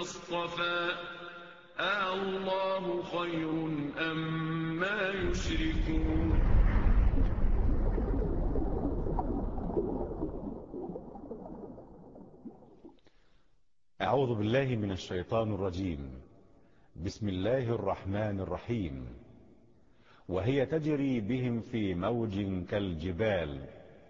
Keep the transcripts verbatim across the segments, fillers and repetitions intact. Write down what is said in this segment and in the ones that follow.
اصطفى أَاللَّهُ خَيْرٌ أَمَّا يُشْرِكُونَ أعوذ بالله من الشيطان الرجيم. بسم الله الرحمن الرحيم. وهي تجري بهم في موج كالجبال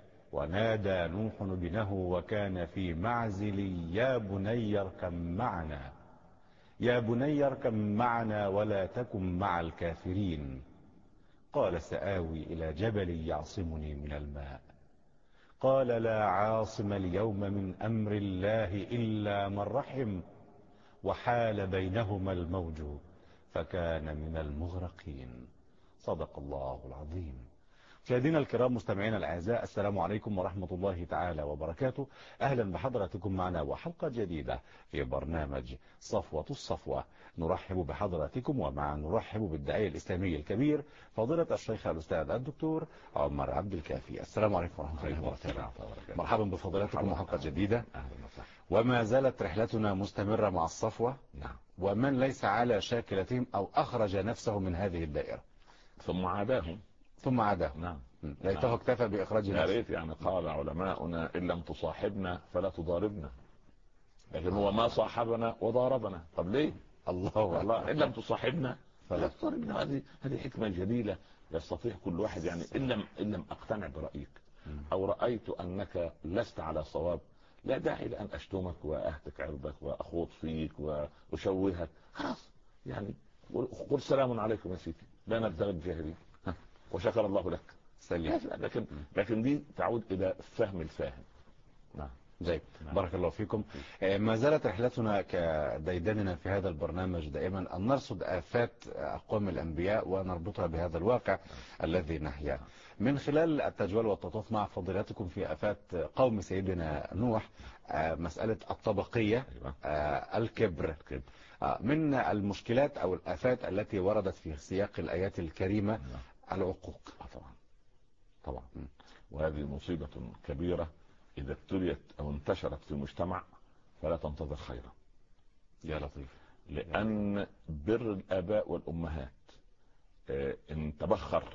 ونادى نوح ابنه وكان في معزل يا بني اركب معنا يا بني اركب معنا ولا تكن مع الكافرين قال سآوي إلى جبل يعصمني من الماء قال لا عاصم اليوم من أمر الله إلا من رحم وحال بينهما الموج فكان من المغرقين. صدق الله العظيم. مشاهدينا الكرام مستمعينا الاعزاء، السلام عليكم ورحمة الله تعالى وبركاته. اهلا بحضراتكم معنا وحلقة جديدة في برنامج صفوة الصفوة. نرحب بحضراتكم ومع نرحب بالداعية الاسلامي الكبير فضيلة الشيخ الاستاذ الدكتور عمر عبد الكافي. السلام عليكم ورحمة الله وبركاته. مرحبا بفضيلتكم وحلقة جديدة. وما زالت رحلتنا مستمرة مع الصفوة. نعم. ومن ليس على شاكلتهم او اخرج نفسه من هذه الدائرة ثم عاداهم ثم عاداهم. نعم. ليته نعم. اكتفى بإخراج يا نفسه. ريت يعني قال علماؤنا إن لم تصاحبنا فلا تضاربنا، لكن هو ما صاحبنا وضاربنا. طب ليه؟ الله والله إن لم تصاحبنا فلا تضاربنا. هذه هذه حكمة جليلة يستطيع كل واحد. يعني إن لم إن لم أقتنع برأيك أو رأيت أنك لست على صواب لا داعي لأن أشتمك وأهتك عرضك وأخوض فيك وأشوهك. خلاص يعني قل سلام عليكم يا سيدي لا نبتغي الجاهلين وشكر الله لك. سليم. لكن لكن دي تعود الى فهم الفاهم. نعم. جيد. بارك الله فيكم. ما زالت رحلتنا كديدننا في هذا البرنامج دائما أن نرصد آفات أقوام الأنبياء ونربطها بهذا الواقع الذي نحياه. من خلال التجوال والتطوف مع فضيلتكم في آفات قوم سيدنا نوح، مسألة الطبقية، الكبر، من المشكلات أو الآفات التي وردت في سياق الآيات الكريمة العقوق. طبعا طبعا. وهذه مصيبة كبيرة إذا ابتليت أو انتشرت في المجتمع فلا تنتظر خيرا. يا لطيف. لأن بر الآباء والأمهات إن تبخر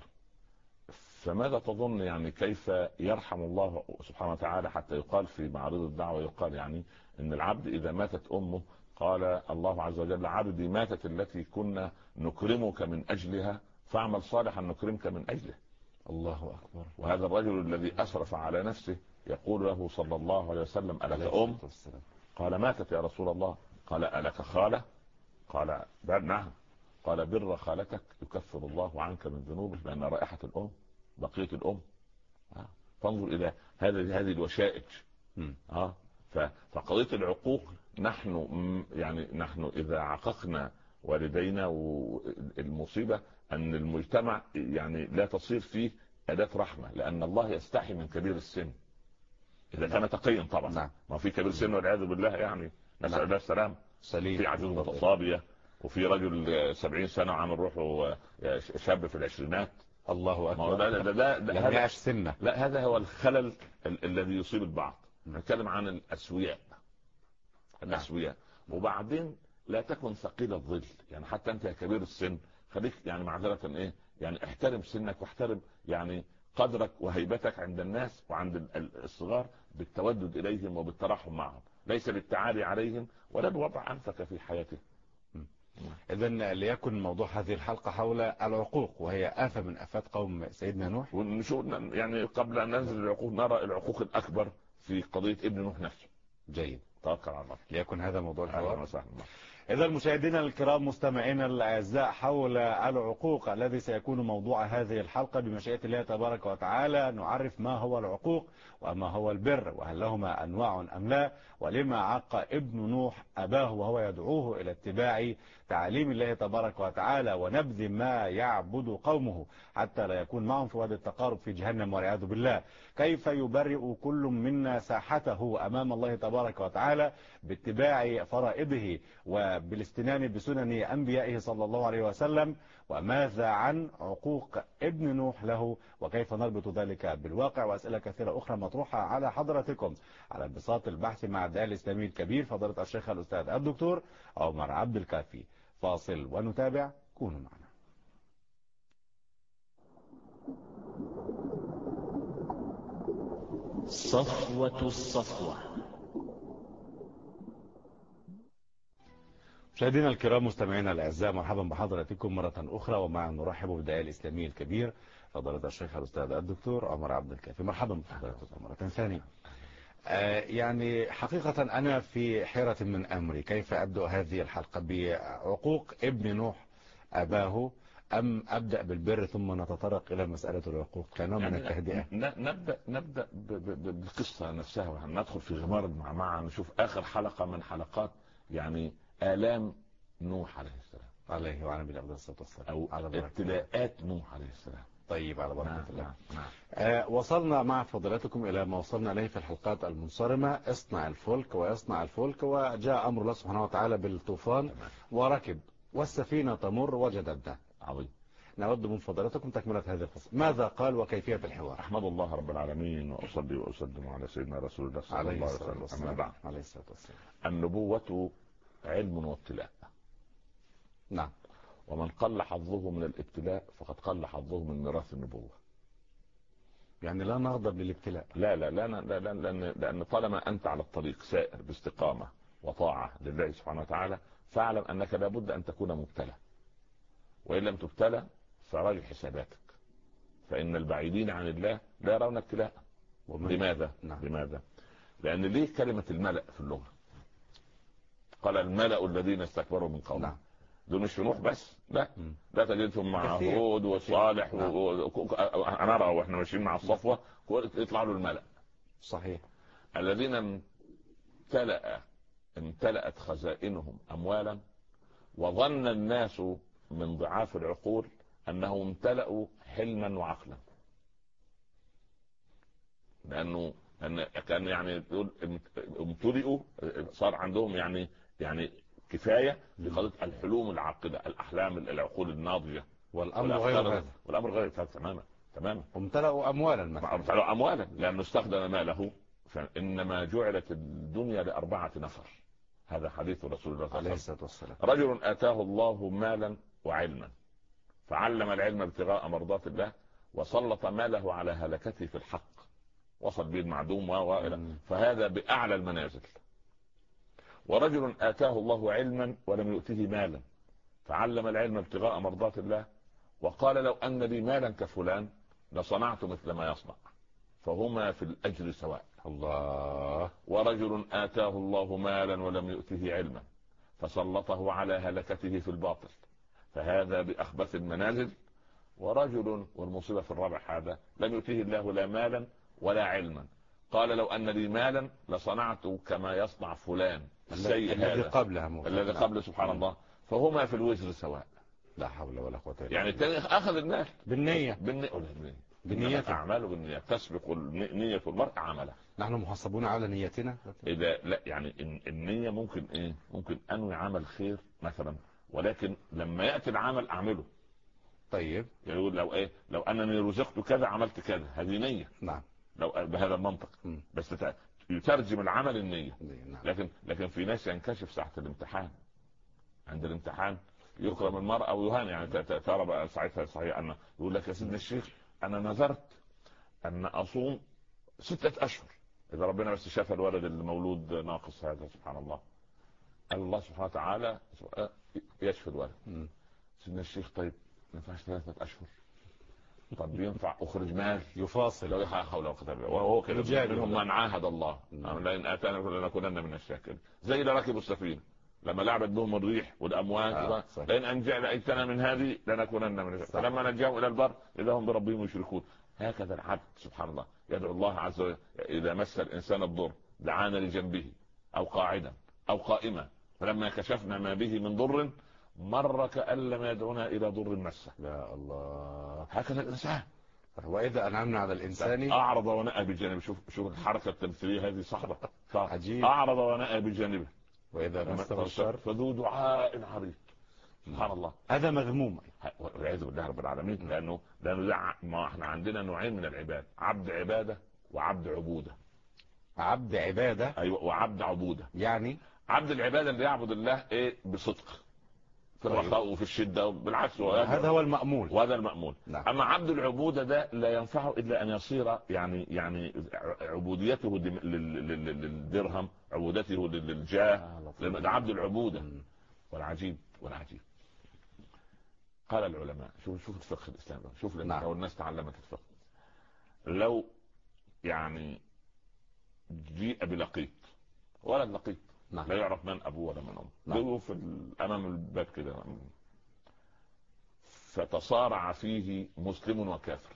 فماذا تظن؟ يعني كيف يرحم الله سبحانه وتعالى حتى يقال في معرض الدعوة، يقال يعني إن العبد إذا ماتت أمه قال الله عز وجل عبدي ماتت التي كنا نكرمك من أجلها فاعمل صالحا نكرمك من أجله. الله أكبر. وهذا الرجل الذي أسرف على نفسه يقول له صلى الله عليه وسلم ألك أم؟ قال ماتت يا رسول الله. قال ألك خالة؟ قال نعم. قال بر خالتك يكفر الله عنك من ذنوبك لأن رائحة الأم بقية الأم. فانظر إلى هذه هذه الوشائج. اه فقضية العقوق نحن يعني نحن إذا عققنا والدينا والمصيبة أن المجتمع يعني لا تصير فيه أداة رحمة، لأن الله يستحي من كبير السن إذا كان تقيا طبعا. نعم. ما في كبير السن والعياذ بالله يعني نسأل الله السلام. سليم. في عجوز متصابية وفي رجل سبعين سنة عامل روحه شاب في العشرينات. الله أكبر. لا لا لا لا يعني عاش سنة. لا هذا هو الخلل ال الذي يصيب البعض. نتكلم عن الأسوياء. الأسوياء. وبعدين لا تكن ثقيل الظل، يعني حتى أنت يا كبير السن خليك يعني معذرة ايه يعني احترم سنك واحترم يعني قدرك وهيبتك عند الناس وعند الصغار بالتودد اليهم وبالترحم معهم، ليس بالتعالي عليهم ولا بوضع انفك في حياتهم. اذن ليكن موضوع هذه الحلقة حول العقوق، وهي آفة من آفات قوم سيدنا نوح. ونشوف يعني قبل ان ننزل العقوق نرى العقوق الاكبر في قضية ابن نوح نفسه. جيد. توكل على الله. ليكن هذا موضوع الحوار. اهلا إذا مشاهدينا الكرام مستمعينا الأعزاء حول العقوق الذي سيكون موضوع هذه الحلقة بمشيئة الله تبارك وتعالى، نعرف ما هو العقوق وما هو البر وهل لهما أنواع أم لا، ولما عق ابن نوح أباه وهو يدعوه إلى اتباع تعاليم الله تبارك وتعالى ونبذ ما يعبد قومه حتى لا يكون معهم في وادي التقارب في جهنم والعياذ بالله. كيف يبرئ كل منا ساحته أمام الله تبارك وتعالى باتباع فرائضه وبالاستنان بسنن أنبيائه صلى الله عليه وسلم؟ وماذا عن عقوق ابن نوح له وكيف نربط ذلك بالواقع؟ وأسئلة كثيرة أخرى مطروحة على حضراتكم على بساط البحث مع الداعية الإسلامي الكبير فضيلة الشيخ الأستاذ الدكتور عمر عبد الكافي. فاصل ونتابع، كونوا معنا. صفوة الصفوة. مشاهدينا الكرام مستمعينا الاعزاء، مرحبا بحضراتكم مرة أخرى، ومع نرحب بالداعية الإسلامي الكبير فضيلة الشيخ الأستاذ الدكتور عمر عبد الكافي. مرحبا بحضراتكم مرة ثانية. آه يعني حقيقة أنا في حيرة من أمري، كيف أبدأ هذه الحلقة؟ بعقوق ابن نوح أباه أم أبدأ بالبر ثم نتطرق إلى مسألة العقوق كنوع من التهدئة؟ نبدأ نبدأ بالقصة نفسها وندخل في غمار مع نشوف آخر حلقة من حلقات يعني آلام نوح عليه السلام عليه وعلى نبينا عليه الصلاة والسلام، أو ابتلاءات نوح عليه السلام. طيب على بركة الله. نعم. نعم. آه وصلنا مع فضلاتكم إلى ما وصلنا إليه في الحلقات المنصرمة، اصنع الفلك ويصنع الفلك، وجاء أمر الله سبحانه وتعالى بالطوفان وركب والسفينة تمر وجدت. عظيم. نود من فضلاتكم تكملة هذه القصة، ماذا قال وكيفية الحوار؟ أحمد الله رب العالمين وأصلي وأسلم على سيدنا رسول الله صلى الله عليه وسلم. أما بعد، عليه الصلاة والسلام. النبوة علم وابتلاء. نعم. ومن قل حظه من الابتلاء فقد قل حظه من ميراث النبوة. يعني لا نغضب للابتلاء. لا لا لا لا لا لأن, لأن طالما أنت على الطريق سائر باستقامة وطاعة لله سبحانه وتعالى فاعلم أنك لابد أن تكون مبتلى، وإن لم تبتلى فراجع حساباتك، فإن البعيدين عن الله لا يرون ابتلاء. لماذا؟ نعم. لماذا؟ لأن ليه كلمة الملأ في اللغة؟ قال الملأ الذين استكبروا من قومه. نعم. دول مش في نوح بس، لا م. لا تجدهم مع هود وصالح نعم. ونرى واحنا ماشيين مع الصفوة يطلع له الملأ. صحيح. الذين امتلأ امتلأت خزائنهم أموالا، وظن الناس من ضعاف العقول أنهم امتلأوا حلما وعقلا، لأنه أن كان يعني يقول امتلئوا، صار عندهم يعني يعني كفاية في قضية الحلوم العاقلة، الأحلام، العقول الناضجة. والأمر غير هذا. والأمر غير هذا تماما تماما. امتلأوا أموالا مثلا. امتلأوا أموالا لأنه استخدم ماله. فإنما جعلت الدنيا لأربعة نفر، هذا حديث رسول الله عليه الصلاة والسلام. رجل آتاه الله مالا وعلما فعلم العلم ابتغاء مرضات الله وسلط ماله على هلكته في الحق، وصل به المعدوم وإلى، فهذا بأعلى المنازل. ورجل آتاه الله علما ولم يؤته مالا فعلم العلم ابتغاء مرضات الله وقال لو أن لي مالا كفلان لصنعت مثل ما يصنع، فهما في الأجر سواء. الله. ورجل آتاه الله مالا ولم يؤته علما فسلطه على هلكته في الباطل، فهذا بأخبث المنازل. ورجل، والمصيبة في الرابع هذا، لم يؤته الله لا مالا ولا علما، قال لو أن لي مالا لصنعت كما يصنع فلان السيء الذي قبله الذي قبله سبحان الله، فهما في الوزر سواء. لا حول ولا قوة إلا يعني الثاني أخذ المال بالنية بالنية بالنية أعماله بالنية، تسبق النية المرء عمله. نحن محاسبون على نيتنا. إذا لا يعني النية ممكن إيه ممكن أنوي عمل خير مثلا، ولكن لما يأتي العمل أعمله. طيب يقول لو إيه لو أنني رزقت كذا عملت كذا، هذه نية. نعم. لو بهذا المنطق م. بس يترجم العمل النية. نعم. لكن لكن في ناس ينكشف ساعة الامتحان، عند الامتحان يكرم المرأة ويهان. يعني ترى بقى ساعتها صحيح أنه يقول لك يا سيدنا الشيخ أنا نذرت أن أصوم ستة أشهر إذا ربنا بس شاف الولد المولود ناقص هذا. سبحان الله. الله سبحانه وتعالى يشفي الولد. م. سيدنا الشيخ طيب ما ينفعش ثلاثة أشهر؟ طب ينفع أخرج مال يفاصل؟ لا حول ولا قوة إلا بالله. وهو كده منهم من عاهد الله لئن آتانا لنكونن من الشاكرين، زي اللي ركبوا السفينة لما لعبت بهم الريح والأمواج. آه لئن أنجعنا أيتنا من هذه لنكونن من الشاكرين، فلما نجاهم إلى البر إذا هم بربهم يشركون. هكذا العبد سبحان الله يدعو الله عز وجل إذا مس الإنسان الضر دعانا لجنبه أو قاعدا أو قائما، فلما كشفنا ما به من ضر مر كأن لم يدعنا الى ضر مسه. يا الله. هكذا الانسان. واذا انعمنا على الانسان اعرض ونأى بجانبه. شوف شوف الحركه التمثيليه هذه صعبه. عجيب. اعرض ونأى بجانبه واذا مسه الشر فذو دعاء عريض. سبحان الله. هذا مذموم والعياذ بالله رب العالمين. لانه لانه ده ما احنا عندنا نوعين من العباد، عبد عباده وعبد عبوده. عبد عباده ايوه وعبد عبوده. يعني عبد العباده اللي يعبد الله ايه بصدق في الرخاء وفي الشده، بالعكس هذا هو المأمول وهذا المأمول. نعم. اما عبد العبوده ده لا ينفعه الا ان يصير يعني يعني عبوديته للدرهم، عبودته للجاه، ده عبد العبوده. والعجيب والعجيب قال العلماء، شوف شوف الفقه الاسلامي، شوف نعم. لو الناس تعلمت الفقه، لو يعني جيء بلقيط، ولد لقيط نعم. لا يعرف من ابوه ولا من امه، نعم. في امام الباب كده، فتصارع فيه مسلم وكافر.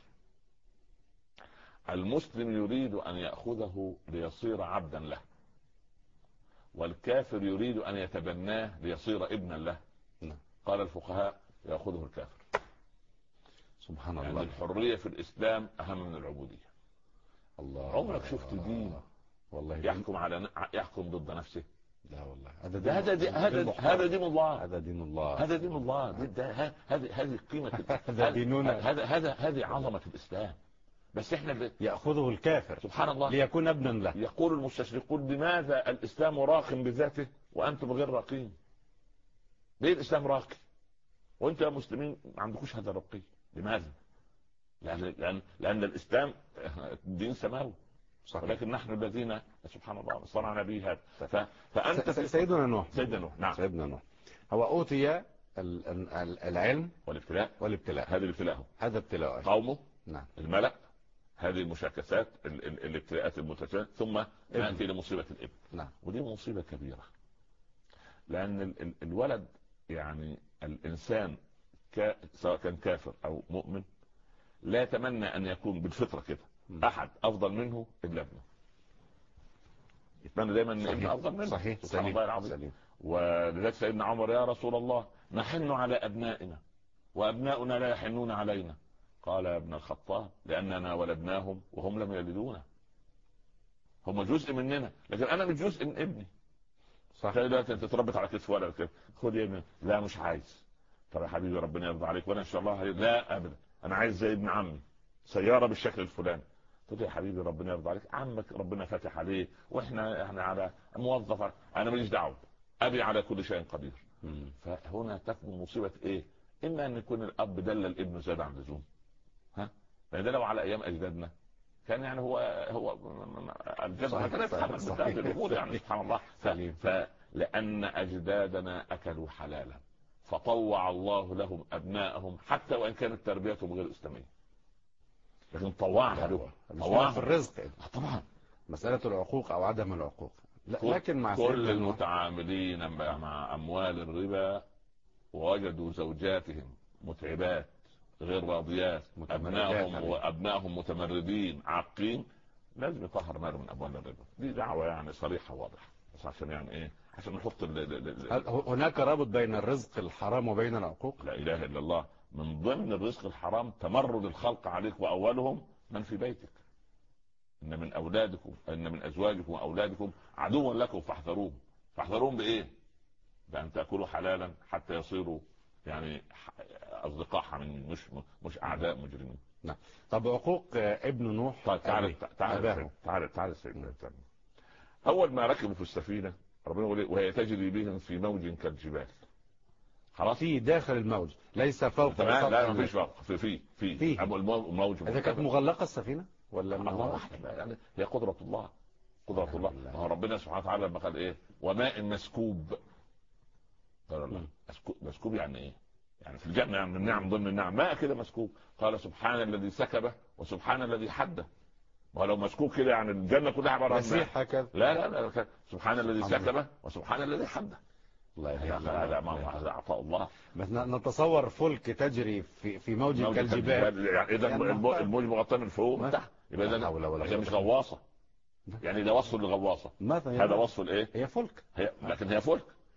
المسلم يريد ان ياخذه ليصير عبدا له، والكافر يريد ان يتبناه ليصير ابنا له. نعم. قال الفقهاء ياخذه الكافر. سبحان يعني الله. الحريه في الاسلام اهم من العبوديه. الله. عمرك شفت دين والله يحكم على يحكم ضد نفسه؟ لا والله. هذا دين هذا دي هذا هذا دين الله. هذا دين الله. هذا دين الله. هذه هذه قيمه. هذا ديننا. هذا هذا هذه عظمه الاسلام. بس احنا ب... ياخذه الكافر سبحان الله ليكون ابنا له. يقول المستشرقون لماذا الاسلام راق بذاته وانتم غير راقين؟ ليه الاسلام راقي وانتم يا مسلمين ما عندكوش هذا الرقي؟ لماذا؟ لان لان لان الاسلام دين سماوي، ولكن نحن الذين سبحان الله صنعنا به هذا. ف... فانت سيدنا نوح سيدنا نوح نعم سيدنا نوح هو اوتي العلم والابتلاء والابتلاء هذا الابتلاء هذا ابتلاء قومه نعم الملأ، هذه المشاكسات الابتلاءات المتتالية، ثم نأتي لمصيبة الابن. نعم. ودي مصيبة كبيرة، لأن الولد يعني الإنسان ك... سواء كان كافر أو مؤمن لا يتمنى أن يكون بالفطرة كده أحد أفضل منه إلا ابنه. يتمنى دائما أن ابنه أفضل منه. صحيح. سبحان الله العظيم. ولذلك سيدنا عمر يا رسول الله نحن على أبنائنا وأبناؤنا لا يحنون علينا. قال يا ابن الخطاب لأننا ولدناهم وهم لم يلدونا، هم جزء مننا لكن أنا مش جزء من ابني. صح. دلوقتي أنت تربت على كتف ولد كده، خد يا ابني، لا مش عايز. طب يا حبيبي ربنا يرضى عليك وأنا إن شاء الله هي... لا أبدا أنا عايز زي ابن عمي سيارة بالشكل الفلاني. قلت يا حبيبي ربنا يرضى عليك، عمك ربنا فاتح عليه وإحنا إحنا على موظف، أنا ماليش دعوة، أبي على كل شيء قدير. م. فهنا تكمن مصيبة إيه؟ إما أن يكون الأب دلل الابن زاد عن اللزوم، ها؟ لأن ده لو على أيام أجدادنا كان يعني هو هو الجد هكذا يفهم الأمور يعني سبحان الله. فلأن أجدادنا أكلوا حلالا فطوع الله لهم أبناءهم حتى وإن كانت تربيتهم غير إسلامية، لكن طوعها له طوعها في الرزق طبعا. مسألة العقوق أو عدم العقوق، لكن مع كل المتعاملين مع أموال الربا ووجدوا زوجاتهم متعبات غير راضيات، أبنائهم وأبنائهم متمردين عاقين، لازم يطهر ماله من أموال الربا. دي دعوة يعني صريحة واضحة، بس عشان يعني إيه؟ عشان نحط ال ال ال هل هناك رابط بين الرزق الحرام وبين العقوق؟ لا إله إلا الله. من ضمن الرزق الحرام تمرد الخلق عليك وأولهم من في بيتك. إن من أولادكم إن من أزواجكم وأولادكم عدوا لكم فاحذروهم. فاحذروهم بإيه؟ بأن تأكلوا حلالا حتى يصيروا يعني أصدقاء حميمين مش مش أعداء مجرمين. نعم. طب عقوق ابن نوح. طيب تعال تعال تعال تعال سيدنا. أول ما ركبوا في السفينة ربنا يقول وهي تجري بهم في موج كالجبال. خلاص في داخل الموج ليس فوق. لا لا ما فيش فوق، في في في, في. الموج. إذا كانت مغلقة السفينة ولا الله يعني هي قدرة الله قدرة الله. الله. ربنا سبحانه وتعالى لما قال إيه وماء مسكوب، قال الله مسكوب يعني إيه؟ يعني في الجنة يعني من النعم ضمن النعم ماء كده مسكوب. قال سبحان الذي سكبه وسبحان الذي حده. ولو مسكوب كده يعني الجنة كلها عبارة عن ماء. هكذا. لا لا لا سبحان الذي سكبه وسبحان الذي حده. الله يهديك. هذا ما هذا عطاء الله. بس نتصور فلك تجري في في موج كالجبال، يعني اذا الموج مغطى من فوق من تحت، يبقى اذا مش غواصه. يعني ده وصف للغواصه، هذا وصف الايه؟ هي فلك. هي لكن هي فلك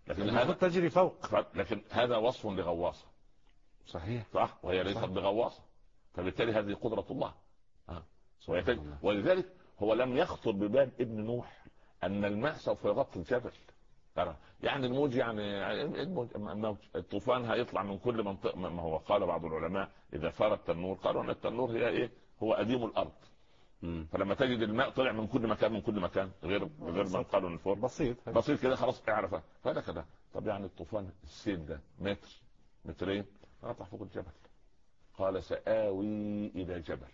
لكن هذا هذا تجري فوق. لكن هذا وصف لغواصه. صحيح صح، وهي ليست بغواصه، فبالتالي هذه قدره الله. اه ولذلك هو لم يخطر ببال ابن نوح ان الماء سوف يغطي الجبل. ترى يعني الموج يعني الموج الطوفان هيطلع من كل منطقه. ما هو قال بعض العلماء اذا ثار التنور قالوا ان التنور هي ايه؟ هو اديم الارض. مم. فلما تجد الماء طلع من كل مكان من كل مكان غير غير ما قالوا الفور بسيط بسيط كده خلاص اعرفه. فهذا كده. طب يعني الطوفان السيل ده متر مترين قطع فوق الجبل. قال سآوي الى جبل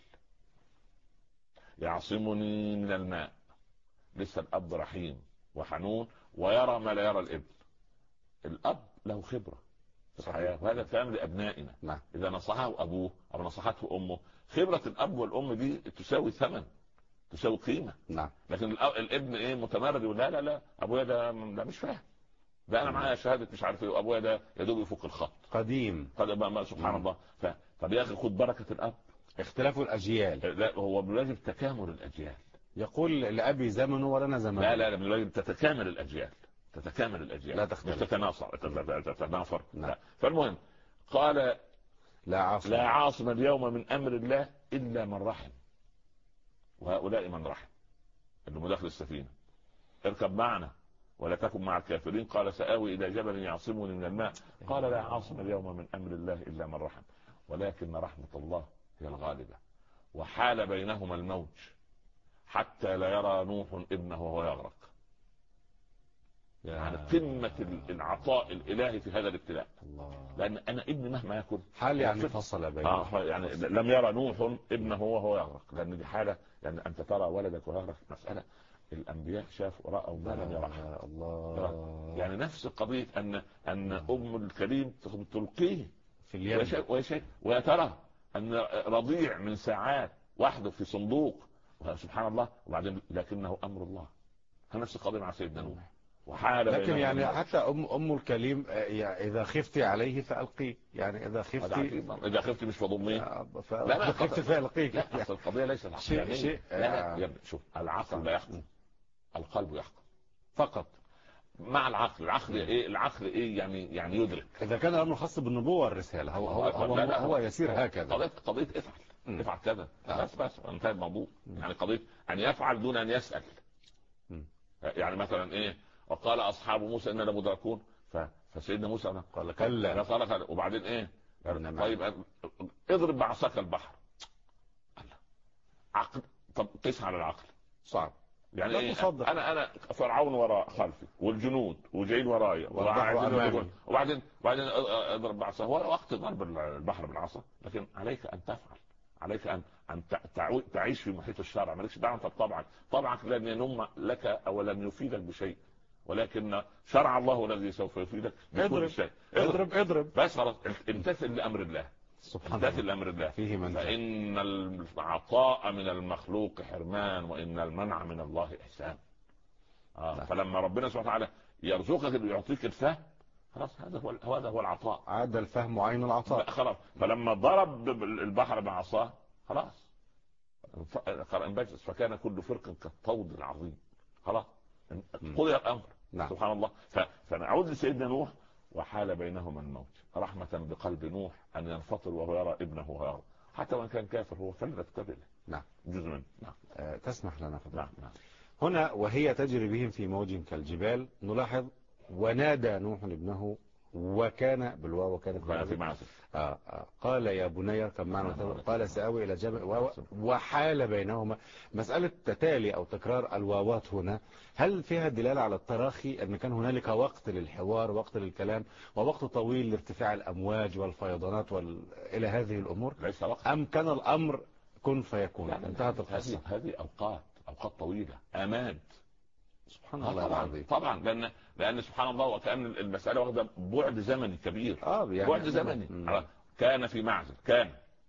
يعصمني من الماء. لسه الاب رحيم وحنون ويرى ما لا يرى الابن. الاب له خبره في الحياه وهذا كلام لابنائنا. نعم. اذا نصحه ابوه او نصحته امه، خبره الاب والام دي تساوي ثمن، تساوي قيمه. نعم. لكن الابن ايه؟ متمرد يقول لا لا لا ابويا ده, ده مش فاهم، ده انا معايا شهاده مش عارف ايه، وابويا ده يا دوب يفك الخط قديم. طب سبحان الله. ف... طب يا اخي خد بركه الاب. اختلاف الاجيال. لا هو بالواجب تكامل الاجيال. يقول لأبي زمنه ولنا زمن. لا لا لا بالواجب تتكامل الاجيال، تتكامل الاجيال لا تختلف، مش تتناصر تتنافر. لا. فالمهم قال لا عاصم لا عاصم اليوم من امر الله الا من رحم، وهؤلاء من رحم اللي مداخل السفينه. اركب معنا ولا تكن مع الكافرين. قال سآوي الى جبل يعصمني من الماء. قال لا عاصم اليوم من امر الله الا من رحم ولكن رحمه الله هي الغالبه. وحال بينهما الموج حتى لا يرى نوح ابنه وهو يغرق. يعني قمة العطاء الإلهي في هذا الابتلاء. الله. لأن أنا ابني مهما يكون حال يعني فصل بينه. آه يعني لم يرى نوح ابنه وهو يغرق، لأن دي حالة يعني أنت ترى ولدك ويغرق مسألة الأنبياء شافوا رأوا ما لم يرى. الله. يعني نفس قضية أن أن أم الكريم تلقيه في اليم ويشاء ويترى أن رضيع من ساعات وحده في صندوق سبحان الله. وبعدين لكنه امر الله. نفس القضيه مع سيدنا نوح. وحال لكن يعني حتى ام ام الكليم يعني اذا خفتي عليه فالقيه، يعني اذا خفتي اذا خفتي مش فضميه لا لا خفتي فالقيه. لا اصل القضيه ليست شيء شيء لا لا شوف العقل لا يحكم، القلب يحكم فقط. مع العقل. العقل ايه؟ العقل ايه يعني؟ يعني يدرك. اذا كان الامر خاص بالنبوه والرساله هو هو هو, هو, هو يسير هكذا. قضيه قضيه افعل م. افعل كذا بس بس انتهى الموضوع. يعني قضيه ان يفعل دون ان يسال. م. يعني مثلا ايه؟ وقال اصحاب موسى اننا لمدركون. فسيدنا موسى قال كلا قال وبعدين ايه؟ طيب اضرب بعصاك البحر. عقل. طب قيس على العقل صعب. يعني إيه؟ انا انا فرعون وراء خلفي والجنود وجايين ورايا وبعدين وبعدين وبعدين اضرب بعصا. هو وقت ضرب البحر بالعصا، لكن عليك ان تفعل، عليك ان ان تعيش في محيط الشرع. مالكش دعوه انت بطبعك، طبعك لن ينم لك او لن يفيدك بشيء، ولكن شرع الله الذي سوف يفيدك بكل شيء. اضرب اضرب بس خلاص امتثل لامر الله. امتثل لامر الله. فيه من فان العطاء من المخلوق حرمان وان المنع من الله احسان. آه. فلما ربنا سبحانه وتعالى يرزقك ويعطيك الفهم خلاص هذا هو هذا هو العطاء. عاد الفهم عين العطاء. خلاص. فلما ضرب البحر بعصاه خلاص انبجس فكان كل فرق كالطود العظيم. خلاص قضي الامر. نعم. سبحان الله. فنعود لسيدنا نوح. وحال بينهما الموج رحمة بقلب نوح أن ينفطر وهو يرى ابنه وهو يرى حتى وإن كان كافر هو فلت كبله. نعم. جزء منه. نعم. أه تسمح لنا فضل. نعم. نعم. هنا وهي تجري بهم في موج كالجبال نلاحظ ونادى نوح ابنه وكان بالواو وكان في معزل. آه آه قال يا بني اركب معنا. قال سآوي إلى جبل وحال بينهما. مسألة تتالي أو تكرار الواوات هنا هل فيها دلالة على التراخي أن كان هنالك وقت للحوار وقت للكلام ووقت طويل لارتفاع الأمواج والفيضانات وال... إلى هذه الأمور ليس وقت. أم كان الأمر كن فيكون انتهت القصة؟ هذه أوقات أوقات طويلة أمان. سبحان الله العظيم. طبعا لأن لأن سبحان الله وكأن المسألة واخدة بعد زمني كبير. آه يعني بعد زمني. مم. كان في معزل كان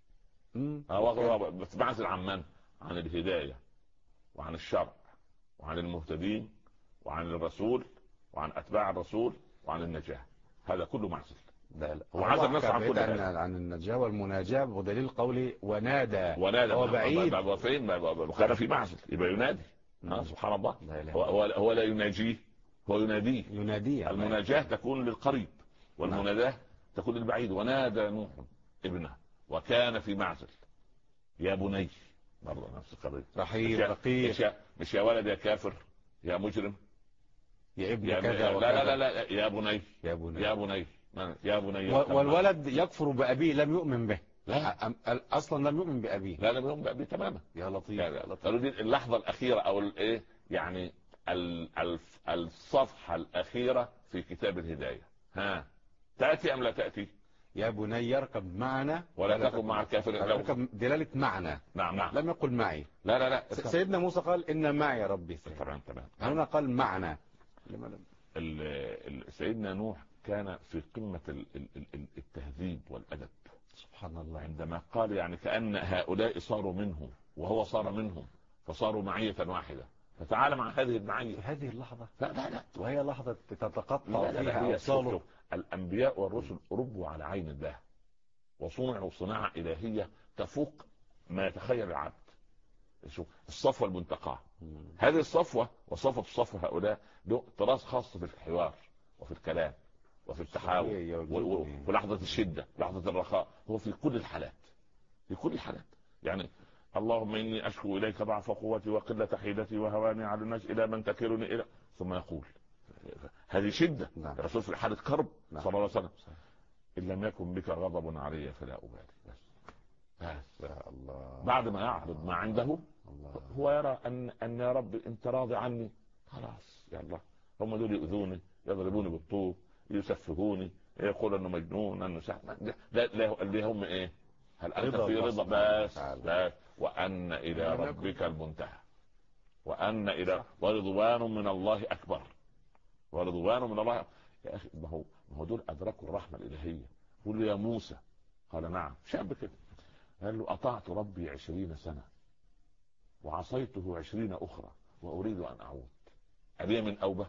في معزل عن من؟ عن الهداية وعن الشرع وعن المهتدين وعن الرسول وعن أتباع الرسول وعن النجاة. هذا كله معزل. هو عزل نفسه عن كل عن, عن النجاة والمناجاة ودليل قولي ونادى. ونادى هو بعيد. هو فين؟ كان في معزل يبقى ينادي. آه سبحان الله. هو, هو, هو لا يناجيه هو يناديه. يناديه. المناجاة تكون للقريب والمناداة تكون للبعيد. ونادى نوح ابنه وكان في معزل يا بني، برضه نفس القضيه، رحيم مش, رقيق، مش, مش يا ولد يا كافر يا مجرم يا ابن يا كذا لا, وكذا. لا لا لا يا بني يا بني يا بني يا بني. والولد يكفر بأبيه، لم يؤمن به. لا أ- أ- اصلا لم يؤمن بأبيه. لا لم يؤمن بأبيه تماما. يا لطيف. يعني قالوا دي اللحظه الاخيره او الايه يعني ال- الف- الصفحه الاخيره في كتاب الهدايه. ها تاتي ام لا تاتي؟ يا بني يركب معنا ولا تكن مع الكافرين. يركب دلالة معنا، نعم نعم. لم يقل معي. لا لا لا س- سيدنا موسى قال إن معي ربي سيهدين. تمام تمام. هنا قال معنا. ال- ال- سيدنا نوح كان في قمة ال- ال- ال- التهذيب والأدب. سبحان الله. عندما قال يعني كأن هؤلاء صاروا منهم وهو صار منهم فصاروا معية واحدة، فتعالى مع هذه المعية في هذه اللحظة. لا لا لا وهي لحظة تتقطع لا لا لا فيها هي أوصاله. شوف، الأنبياء والرسل ربوا على عين الله وصنعوا صناعة إلهية تفوق ما يتخيل العبد. شوف الصفوة المنتقاة، هذه الصفوة وصفوة الصفوة هؤلاء له طراز خاص في الحوار وفي الكلام وفي التحاور وفي لحظة الشدة لحظة الرخاء. هو في كل الحالات، في كل الحالات. يعني اللهم إني أشكو إليك ضعف قوتي وقلة حيلتي وهواني على الناس إلى من تكلني إلى، ثم يقول هذه شدة. نعم. الرسول في حالة كرب نعم. صلى الله عليه وسلم إن لم يكن بك غضب علي فلا أبالي. بس بس يا الله. بعد ما يعرض ما عنده الله. هو يرى ان ان يا رب انت راضي عني خلاص يا الله. هم دول يؤذوني يضربوني بالطوب يسفهوني يقول انه مجنون انه سحر. لا لا اللي هم ايه؟ هل انت رضا في الله رضا؟ سبحانه بس وتعالى. بس وان الى ربك المنتهى وان الى ورضوان من الله اكبر ورضوان من الله. يا اخي ما هو ما هو دول ادركوا الرحمه الالهيه. قل له يا موسى قال نعم شاب كده قال له أطعت ربي عشرين سنة وعصيته عشرين أخرى وأريد أن أعود أبي من أوبة؟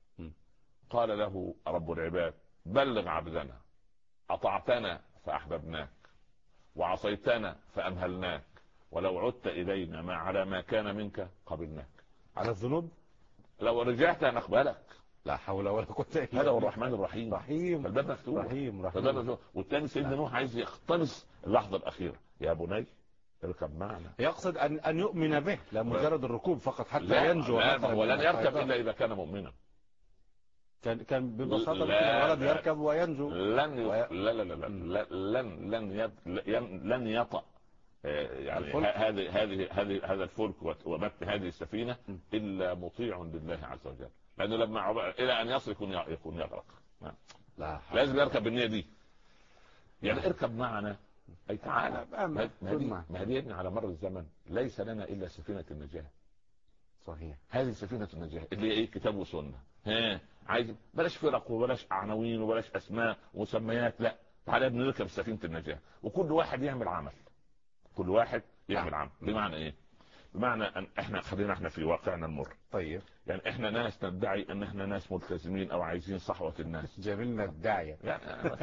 قال له رب العباد بلغ عبدنا أطعتنا فأحببناك وعصيتنا فأمهلناك ولو عدت إلينا ما على ما كان منك قبلناك. على الذنوب لو رجعت نقبلك. لا حول ولا قوة إلا بالله. هذا هو الرحمن الرحيم. رحيم. فالباب مفتوح. رحيم فالباب رحيم. مفتوح. والثاني سيدنا نوح عايز يقتنص اللحظة الأخيرة. يا بني اركب معنا. يقصد أن أن يؤمن به لا مجرد الركوب فقط حتى لا ينجو. لا ولن يركب إلا إذا كان مؤمنا. كان كان ببساطة ممكن لا الولد يركب وينجو. لن ي... وي... لا لا لا لا لن لن يط... لن يطأ يعني هذه هذه هذه هذا الفلك ومتن هذه السفينة إلا مطيع لله عز وجل. لأنه لما عب... إلى أن يصل يكون يكون يغرق. لا لازم يركب بالنية دي. يعني اركب معنا أي تعالى. ما هديتني على مر الزمن ليس لنا إلا سفينة النجاة. صحيح. هذه سفينة النجاة اللي هي ايه؟ كتاب وسنة. ها عايز بلاش فرق وبلاش عناوين وبلاش اسماء ومسميات. لا تعالى بنركب سفينة النجاة وكل واحد يعمل عمل. كل واحد يعمل عمل. بمعنى ايه؟ بمعنى ان احنا خلينا احنا في واقعنا المر. طيب يعني احنا ناس ندعي ان احنا ناس ملتزمين او عايزين صحوة الناس. جميلنا الداعية. يعني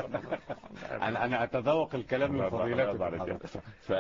انا انا اتذوق الكلام من فضيلتك. ف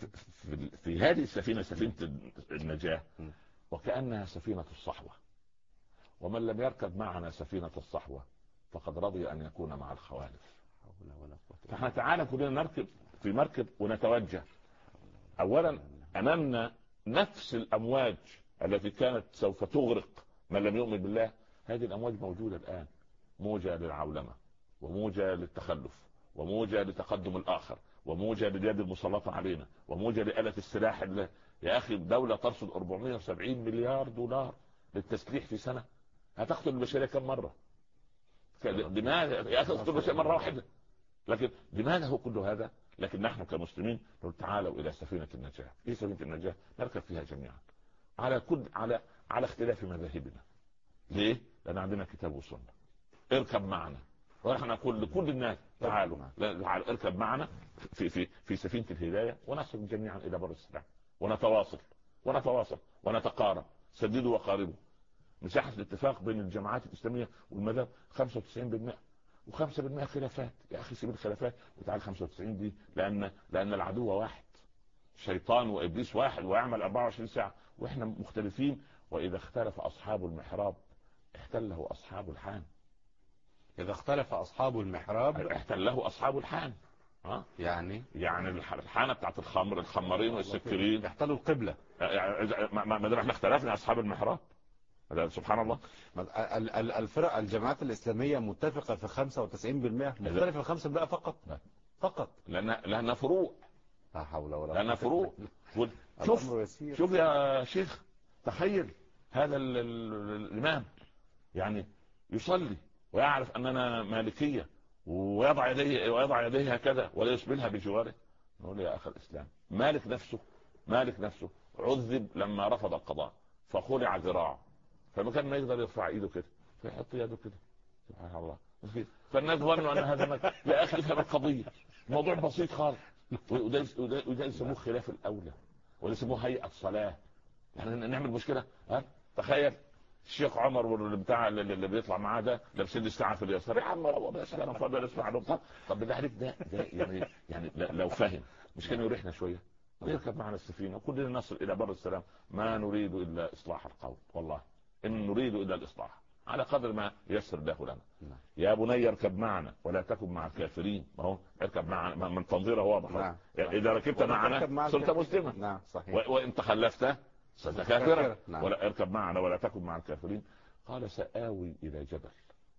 في هذه السفينة سفينة النجاة وكأنها سفينة الصحوة. ومن لم يركب معنا سفينة الصحوة فقد رضي أن يكون مع الخوالف. فاحنا تعالى كلنا نركب في مركب ونتوجه. أولا أمامنا نفس الأمواج التي كانت سوف تغرق من لم يؤمن بالله. هذه الأمواج موجودة الآن، موجة للعولمة وموجة للتخلف وموجة لتقدم الآخر وموجة لليد المسلطة علينا وموجة لآلة السلاح اللي يا أخي دولة ترصد أربعمائة وسبعين مليار دولار للتسليح في سنة. هتقتل البشرية كم مرة؟ لماذا يا أخي تقتل البشرية مرة واحدة؟ لكن لماذا هو كل هذا؟ لكن نحن كمسلمين نقول تعالوا إلى سفينة النجاة. إيه سفينة النجاة؟ نركب فيها جميعا على كل على على اختلاف مذاهبنا. ليه؟ لأن عندنا كتاب وسنة. اركب معنا. ونحن نقول لكل الناس تعالوا تعالوا اركب معنا في في في سفينة الهداية ونصل جميعا إلى بر السلام ونتواصل ونتواصل ونتقارب. سددوا وقاربوا. مساحة الاتفاق بين الجماعات الإسلامية والمذاهب خمسة وتسعين بالمئة وخمسة بالمئة خلافات. يا أخي سيب الخلافات وتعال خمسة وتسعين دي لأن لأن العدو واحد. شيطان وإبليس واحد ويعمل أربعة وعشرين ساعة وإحنا مختلفين. وإذا اختلف أصحاب المحراب احتله اصحاب الحان. إذا اختلف أصحاب المحراب احتله اصحاب الحان. ها يعني يعني الحانه بتاعت الخمر، الخمارين والسكرين يحتلوا القبلة. يعني ما دام احنا اختلفنا اصحاب المحراب. سبحان الله. ال- ال- الفرق الجماعات الإسلامية متفقة في خمسة وتسعين بالمئة، مختلفة في خمسة بالمئة فقط. لا. فقط. لأنها لأنها فروع. لا حول ولا لأنها فروع. شوف يسير. شوف يا شيخ، تخيل هذا ال ال الإمام يعني يصلي ويعرف أننا مالكية ويضع يديه ويضع يديه هكذا ولا يسبلها بجواره. نقول يا أخي الإسلام، مالك نفسه مالك نفسه عذب لما رفض القضاء فخلع ذراعه، فما كان ما يقدر يرفع ايده كده فيحط يده كده. سبحان الله. فالناس ظنوا ان هذا مك... يا اخي افهم القضيه، الموضوع بسيط خالص. وده وده يسموه خلاف الاولى، وده يسموه هيئه صلاه. يعني نعمل مشكله. ها تخيل الشيخ عمر والبتاع اللي بيطلع معاه ده لابسين الساعه في اليسار، يا عم والله يا سلام فاضل اسمع لهم. طب ده عليك ده ده يعني يعني لو فهم مش كان يريحنا شويه ويركب معنا السفينه وكلنا نصل الى بر السلام. ما نريد الا اصلاح القوم، والله ان نريد الا الاصلاح على قدر ما يسر الله لنا. يا بني اركب معنا ولا تكن مع الكافرين. ما هو اركب معنا من تنظيره واضح. نعم. اذا ركبت معنا صرت مسلما. نعم صحيح. وان تخلفت صرت كافرا. نعم. ولا اركب معنا ولا تكن مع الكافرين. قال سآوي الى جبل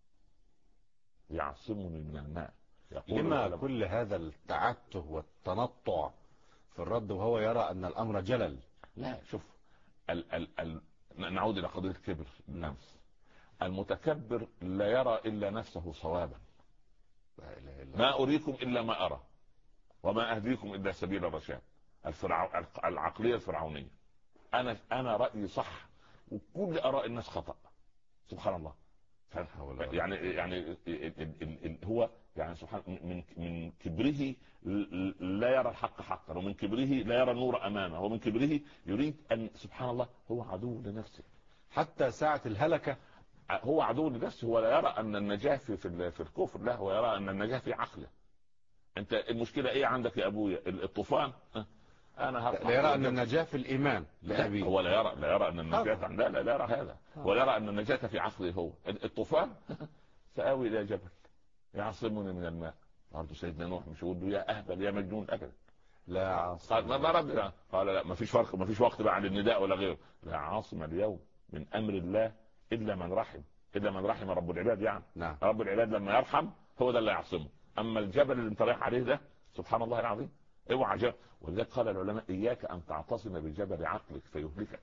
يعصمني من الماء. لما كل هذا التعته والتنطع في الرد وهو يرى ان الامر جلل؟ لا شوف ال ال ال نعود الى قضيه الكبر النفس. المتكبر لا يرى الا نفسه صوابا. لا اله الا ما اريكم الا ما ارى وما اهديكم الا سبيل الرشاد. الفرع... العقليه الفرعونيه. انا انا رايي صح وكل اراء الناس خطا. سبحان الله. يعني يعني ال ال ال هو يعني سبحان من من كبره لا يرى الحق حقا، ومن كبره لا يرى النور امامه، ومن كبره يريد ان سبحان الله هو عدو لنفسه. حتى ساعة الهلكة هو عدو لنفسه. هو لا يرى ان النجاة في في, في الكفر، لا هو يرى ان النجاة في عقله. انت المشكلة ايه عندك يا ابويا؟ الطوفان. انا لا يرى ان النجاة في الايمان لأبيه. هو لا يرى لا يرى ان النجاة لا لا لا يرى هذا. ولا يرى ان النجاة في عقله. هو الطوفان سآوي الى جبل يعصمني من الماء. برضه سيدنا نوح مش يقول له يا اهبل يا مجنون ابدا. لا عاصم. قال ما رد قال لا ما فيش فرق، ما فيش وقت بعد النداء ولا غيره. لا عاصم اليوم من امر الله الا من رحم. الا من رحم رب العباد. يعني نعم. رب العباد لما يرحم هو ده اللي يعصمه. اما الجبل اللي انت رايح عليه ده سبحان الله العظيم اوعى جبل. ولذلك قال العلماء اياك ان تعتصم بجبل عقلك فيهلكك.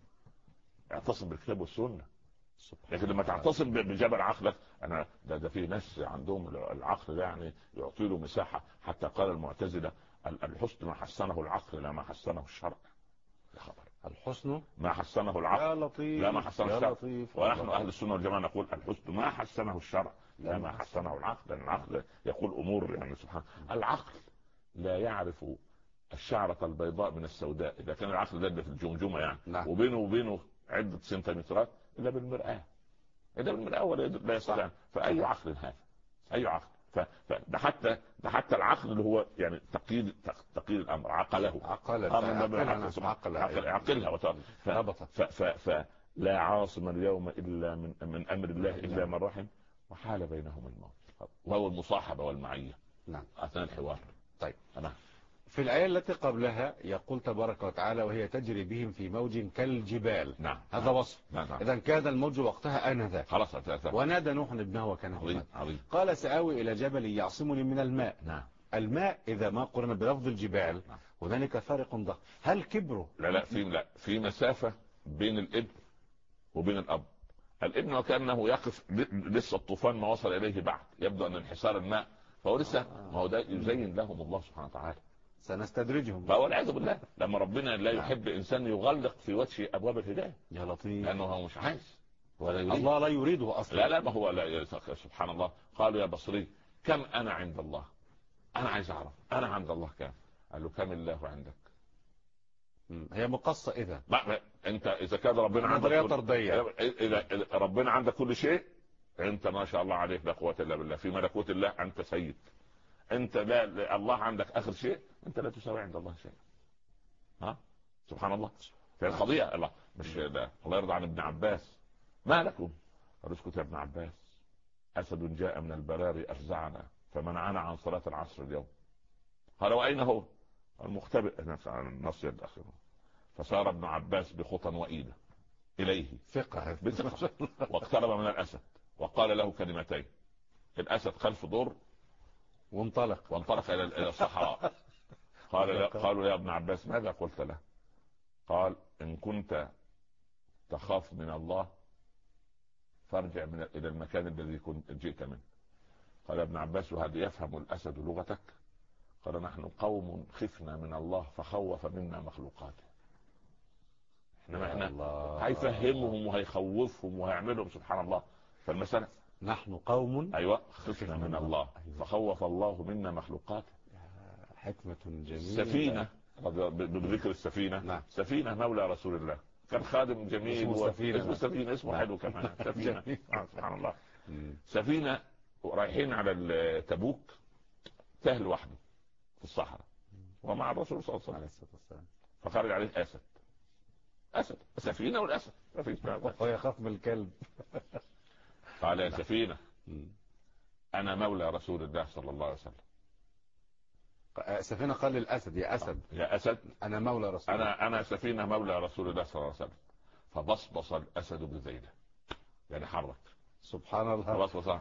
اعتصم بالكتاب والسنه. لكن لما تعتصم بجبل عقلك انا ده, ده في ناس عندهم العقل ده يعني يعطي له مساحه. حتى قال المعتزله الحسن ما حسنه العقل لا ما حسنه الشرع. يا خبر. الحسن ما حسنه العقل يا لطيف لا ما حسنه الشرع. لطيف. ونحن اهل السنه والجماعه نقول الحسن ما حسنه الشرع لا ما حسنه العقل. لان العقل يقول امور يعني سبحان. العقل لا يعرف الشعرة البيضاء من السوداء اذا كان العقل ده في الجمجمه يعني. نعم. وبينه وبينه عده سنتيمترات الا بالمرآة. الا بالمرآة ولا لا يستطيع. فاي عقل هذا؟ اي عقل؟ فده حتى ده حتى العقل اللي هو يعني تقييد تقييد الامر عقله عقل عقلها عقلها فلا عاصم اليوم الا من من امر الله الا من رحم وحال بينهم الموت وهو المصاحبه والمعيه. نعم. اثناء الحوار. طيب أنا. في الآية التي قبلها يقول تبارك وتعالى وهي تجري بهم في موج كالجبال. نعم. هذا وصف. نعم. نعم. إذا كان الموج وقتها آنذاك. خلاص. ونادى نوح ابنه وكان عظيم. عظيم. قال سآوي إلى جبل يعصمني من الماء. نعم. الماء إذا ما قرن بلفظ الجبال هنالك فارق ضخم. هل كبره؟ لا لا في لا في مسافة بين الابن وبين الأب. الابن وكأنه يقف لسه الطوفان ما وصل إليه بعد. يبدو أن انحسار الماء فهو لسه ما هو ده يزين لهم الله سبحانه وتعالى. سنستدرجهم. فهو والعياذ بالله لما ربنا لا يحب إنسان يغلق في وجه أبواب الهداية. يا لطيف. لأنه هو مش عايز ولا يريد. الله لا يريده أصلا. لا لا ما هو لا سبحان الله. قالوا يا بصري كم أنا عند الله. أنا عايز أعرف أنا عند الله كم. قال له كم الله عندك. هي مقصة إذا ما أنت إذا كان ربنا عندك كل... إذا ربنا عندك كل شيء أنت ما شاء الله عليك لا قوة إلا بالله. في ملكوت الله أنت سيد. أنت لا الله عندك آخر شيء أنت لا تساوي عند الله شيء. ها سبحان الله. في القضية الله مش لا. الله يرضى عن ابن عباس ما لكم قال اسكت يا ابن عباس، اسد جاء من البراري افزعنا فمنعنا عن صلاة العصر اليوم. قال واين هو؟ المختبئ النص يد اخره. فسار ابن عباس بخطى وايده اليه ثقة بثقة واقترب من الاسد وقال له كلمتين. الاسد خلف دور وانطلق وانطلق الى الى الصحراء. قال قالوا يا ابن عباس ماذا قلت له؟ قال ان كنت تخاف من الله فارجع من الى المكان الذي كنت جئت منه. قال ابن عباس وهل يفهم الاسد لغتك؟ قال نحن قوم خفنا من الله فخوف منا مخلوقاته. احنا احنا هيفهمهم وهيخوفهم وهيعملهم سبحان الله. فالمسألة نحن قوم ايوه خفنا من الله فخوف الله منا مخلوقاته. حكمة جميلة. سفينة بذكر السفينة. نعم. سفينة مولى رسول الله كان خادم جميل اسمه و... سفينة. اسمه سفينة اسمه حلو كمان سفينة آه سبحان الله. سفينة رايحين على تبوك تاه لوحده في الصحراء ومع الرسول صلى الله عليه وسلم. فخرج عليه اسد. اسد سفينة والاسد هو يخاف من الكلب. قال يا سفينة انا مولى رسول الله صلى الله عليه وسلم. سفينة قال للاسد يا اسد يا اسد انا مولى رسول الله. انا انا سفينة مولى رسول الله صلى الله عليه وسلم. فبصبص الاسد بذيله يعني حرك سبحان الله. فبصبص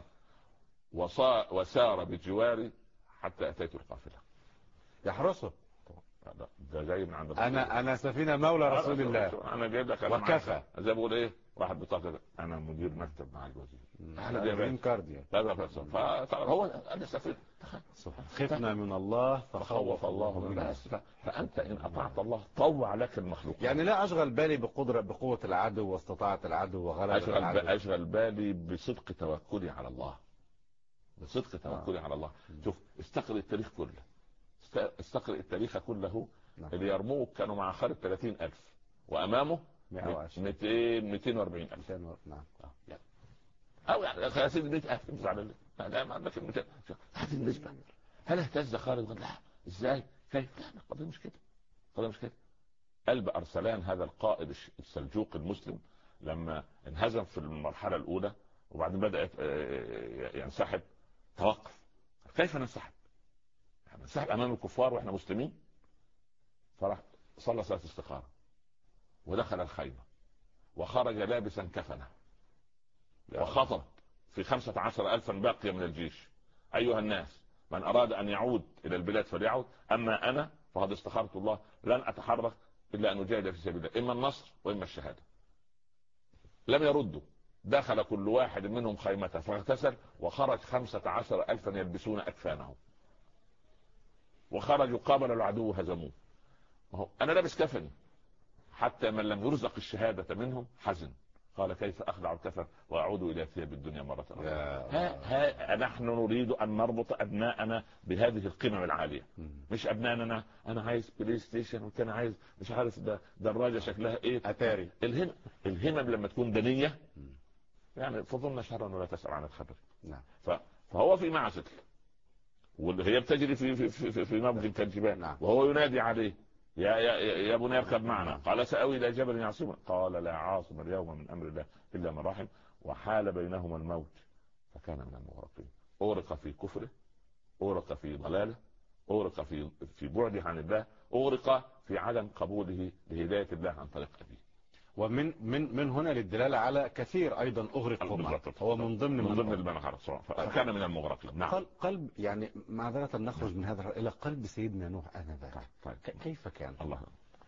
وصا وسار بجواري حتى اتيت القافله يحرسه. ده جاي من عند انا انا سفينه مولى رسول الله. انا جايب لك وكفى زي بقول ايه واحد بطاقه انا مدير مكتب مع الوزير. انا جايبين كارديا. لا لا بس فهو انا سفينه. خفنا من الله فخوف الله منا. فانت ان اطعت الله طوع لك المخلوق. يعني لا اشغل بالي بقدره بقوه العدو واستطاعه العدو وغلبه اشغل العدو. اشغل بالي بصدق توكلي على الله. بصدق توكلي آه. على الله. شوف استقرئ التاريخ كله. استقرئ التاريخ كله. نعم. اللي يرموك كانوا مع خالد ثلاثين ألف وامامه مئتين مئتين وأربعين ألف. نعم آه. او يعني ثلاثين مئة ألف مش على لا ما عندك هذه النسبه. هل اهتز خالد؟ قال لا ازاي كيف؟ لا القضيه مش كده. القضيه مش كده. قلب ارسلان هذا القائد السلجوقي المسلم لما انهزم في المرحله الاولى وبعدين بدا ينسحب توقف. كيف ننسحب؟ ننسحب امام الكفار واحنا مسلمين؟ فراح صلى صلاه استخاره ودخل الخيمه وخرج لابسا كفنه وخطب في خمسة عشر ألفا باقية من الجيش. أيها الناس من أراد أن يعود إلى البلاد فليعود، أما أنا فقد استخرت الله لن أتحرك إلا أن أجاهد في سبيل الله إما النصر وإما الشهادة. لم يردوا. دخل كل واحد منهم خيمته فاغتسل وخرج خمسة عشر ألفا يلبسون أكفانهم وخرجوا قابلوا العدو هزموه. أنا لابس كفني. حتى من لم يرزق الشهادة منهم حزن قال كيف أخلع الكفن وأعود إلى ثياب الدنيا مرة أخرى. ها ها نحن نريد أن نربط أبناءنا بهذه القمم العالية. مش أبنائنا أنا عايز بلاي ستيشن وكان عايز مش عارف ده دراجة شكلها إيه أتاري. الهم الهمم لما تكون دنية يعني فضلنا شهرا ولا تسأل عن الخبر. نعم. فهو في معزل وهي بتجري في في في, في موج كالجبال. نعم. وهو ينادي عليه يا يا يا بني اركب معنا. قال سأوي الى جبل يعصمني. قال لا عاصم اليوم من امر الله الا من رحم وحال بينهما الموت فكان من المغرقين. اغرق في كفره، اغرق في ضلاله، اغرق في في بعده عن الله، اغرق في عدم قبوله لهدايه الله عن طريق ابيه. ومن من من هنا للدلاله على كثير ايضا اغرق هو من ضمن من ضمن المنهر فكان من المغرقين. نعم. قلب يعني معذره نخرج من هذا الى قلب سيدنا نوح انذاك. طيب. كيف كان؟ الله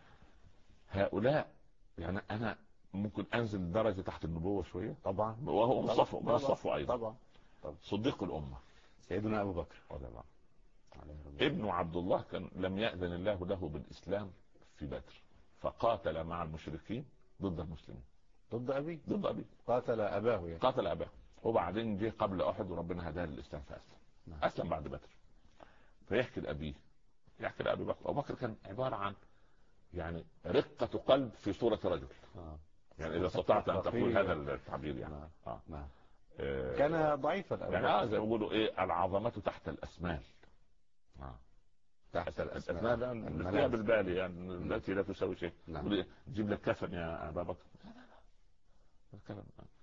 هؤلاء يعني انا ممكن انزل درجه تحت النبوه شويه طبعا وهو من الصفو من الصفو ايضا طبعا. طبعا صديق الامه سيدنا ابو بكر رضي الله عنه. ابن عبد الله كان لم يأذن الله له بالاسلام في بدر فقاتل مع المشركين ضد المسلمين. ضد ابي ضد ابي قاتل اباه يعني. قاتل اباه وبعدين جه قبل احد وربنا هداه للاسلام فاسلم. نعم. اسلم بعد بدر. فيحكي لابيه يحكي لابي بكر. ابو بكر كان عباره عن يعني رقه قلب في صوره رجل. آه. يعني اذا استطعت ان تقول هذا التعبير يعني. نعم. آه. نعم. آه. كان ضعيفا يعني آه زي ما بيقولوا ايه العظمه تحت الاسمال. آه. تحت الاسمال التي بالبال يعني التي لا تساوي شيء. نعم. جيب لك كفن يا ابا بكر.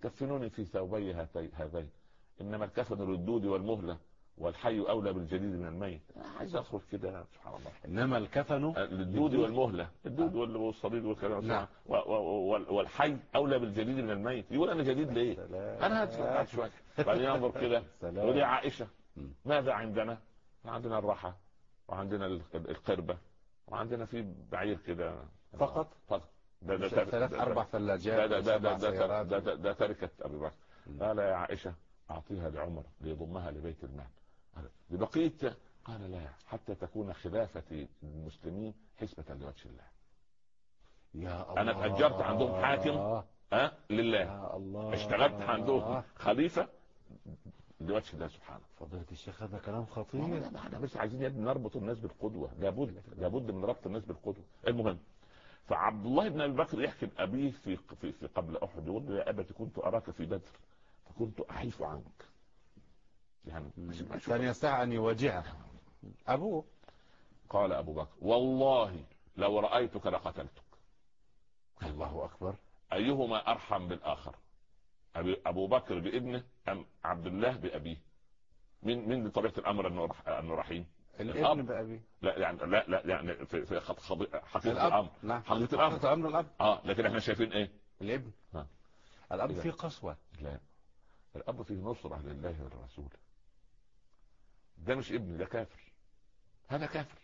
كفنوني في ثوبي هاتي- هذين، انما الكفن للدود والمهله، والحي اولى بالجديد من الميت. عايز اخرج كده سبحان الله. انما الكفن للدود والمهله، الدود وال- والصديد والكلام. نعم. و- و- وال- والحي اولى بالجديد من الميت. يقول انا جديد ليه؟ سلام. انا هدفع شويه. بعدين ينظر كده سلام. يقول يا عائشه م. ماذا عندنا؟ عندنا الرحى، وعندنا ال- القربه، وعندنا في بعير كده فقط فقط. ده ده ثلاث ده- اربع ده ثلاجات ده ده ده وسبع ده سيارات. ده ده- ده تركة ابي بكر. م. قال يا عائشه اعطيها لعمر ليضمها لبيت المال. قال لبقيت؟ قال لا، حتى تكون خلافة المسلمين حسبة لوجه الله. يا الله. انا اتأجرت عندهم حاكم ها لله، يا الله. اشتغلت عندهم خليفة لوجه الله سبحانه. فضيلة الشيخ هذا كلام ما خطير. احنا بس عايزين يا ابني نربط الناس بالقدوة، لابد لابد من ربط الناس بالقدوة. المهم، فعبد الله بن ابي بكر يحكي لابيه في في, في قبل احد، يقول له يا ابت كنت اراك في بدر فكنت احيف عنك. يعني كان يستطيع ان يواجهه ابوه. قال ابو بكر والله لو رايتك لقتلتك. الله اكبر. ايهما ارحم بالاخر؟ أبي ابو بكر بابنه ام عبد الله بابيه؟ مين مين بطبيعه الامر انه رح... انه رحيم؟ الابن بابيه. لا يعني لا لا يعني في في خط... خض... حقيقه الأب. الامر. نعم. حقيقه الامر. حقيقة الامر الاب. اه لكن احنا شايفين ايه؟ الابن. ها. الاب إذا. فيه قسوة. لا، الاب فيه نصره لله والرسول. ده مش ابن، ده كافر، هذا كافر.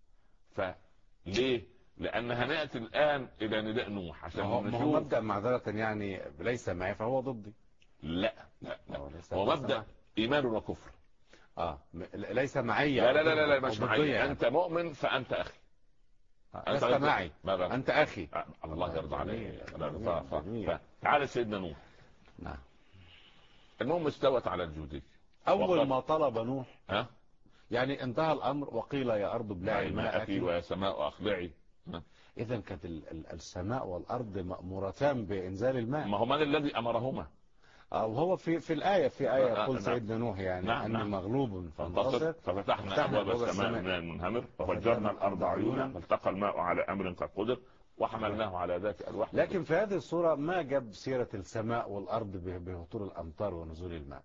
فليه؟ لان هنأتي الان الى نداء نوح عشان ما هو ما هو نشوف. مبدأ معذرة يعني ليس معي فهو ضدي. لا لا, لا. هو ليس- هو ليس مبدأ معي. ايمان وكفر. اه م- ليس معي. لا لا لا لا, لا أو مش ضدية معي. يعني. انت مؤمن فانت اخي. آه، لست أنت معي. ماذا؟ انت اخي. آه، الله يرضى عليك. جميل. جميل. تعال سيدنا نوح. نعم. المهم استوت على الجودي. اول وقال- ما طلب نوح ها يعني انتهى الامر وقيل يا ارض ابلعي ماءك ماءك. ويا سماء اقلعي. اذا كانت ال- ال- السماء والارض مأمورتان بانزال الماء. ما هو من الذي امرهما؟ او هو في في الايه في ايه نعم، يقول نعم. سيدنا نوح يعني نعم، اني نعم. مغلوب فانتصر فانتصر. ففتحنا فتحنا ابواب أبواب السماء السماء. من المنهمر وفجرنا الارض عيونا فالتقى الماء على امر قد قدر وحملناه على ذات الواح. لكن في هذه الصورة ما جاب سيرة السماء والأرض به- بهطول الأمطار ونزول الماء.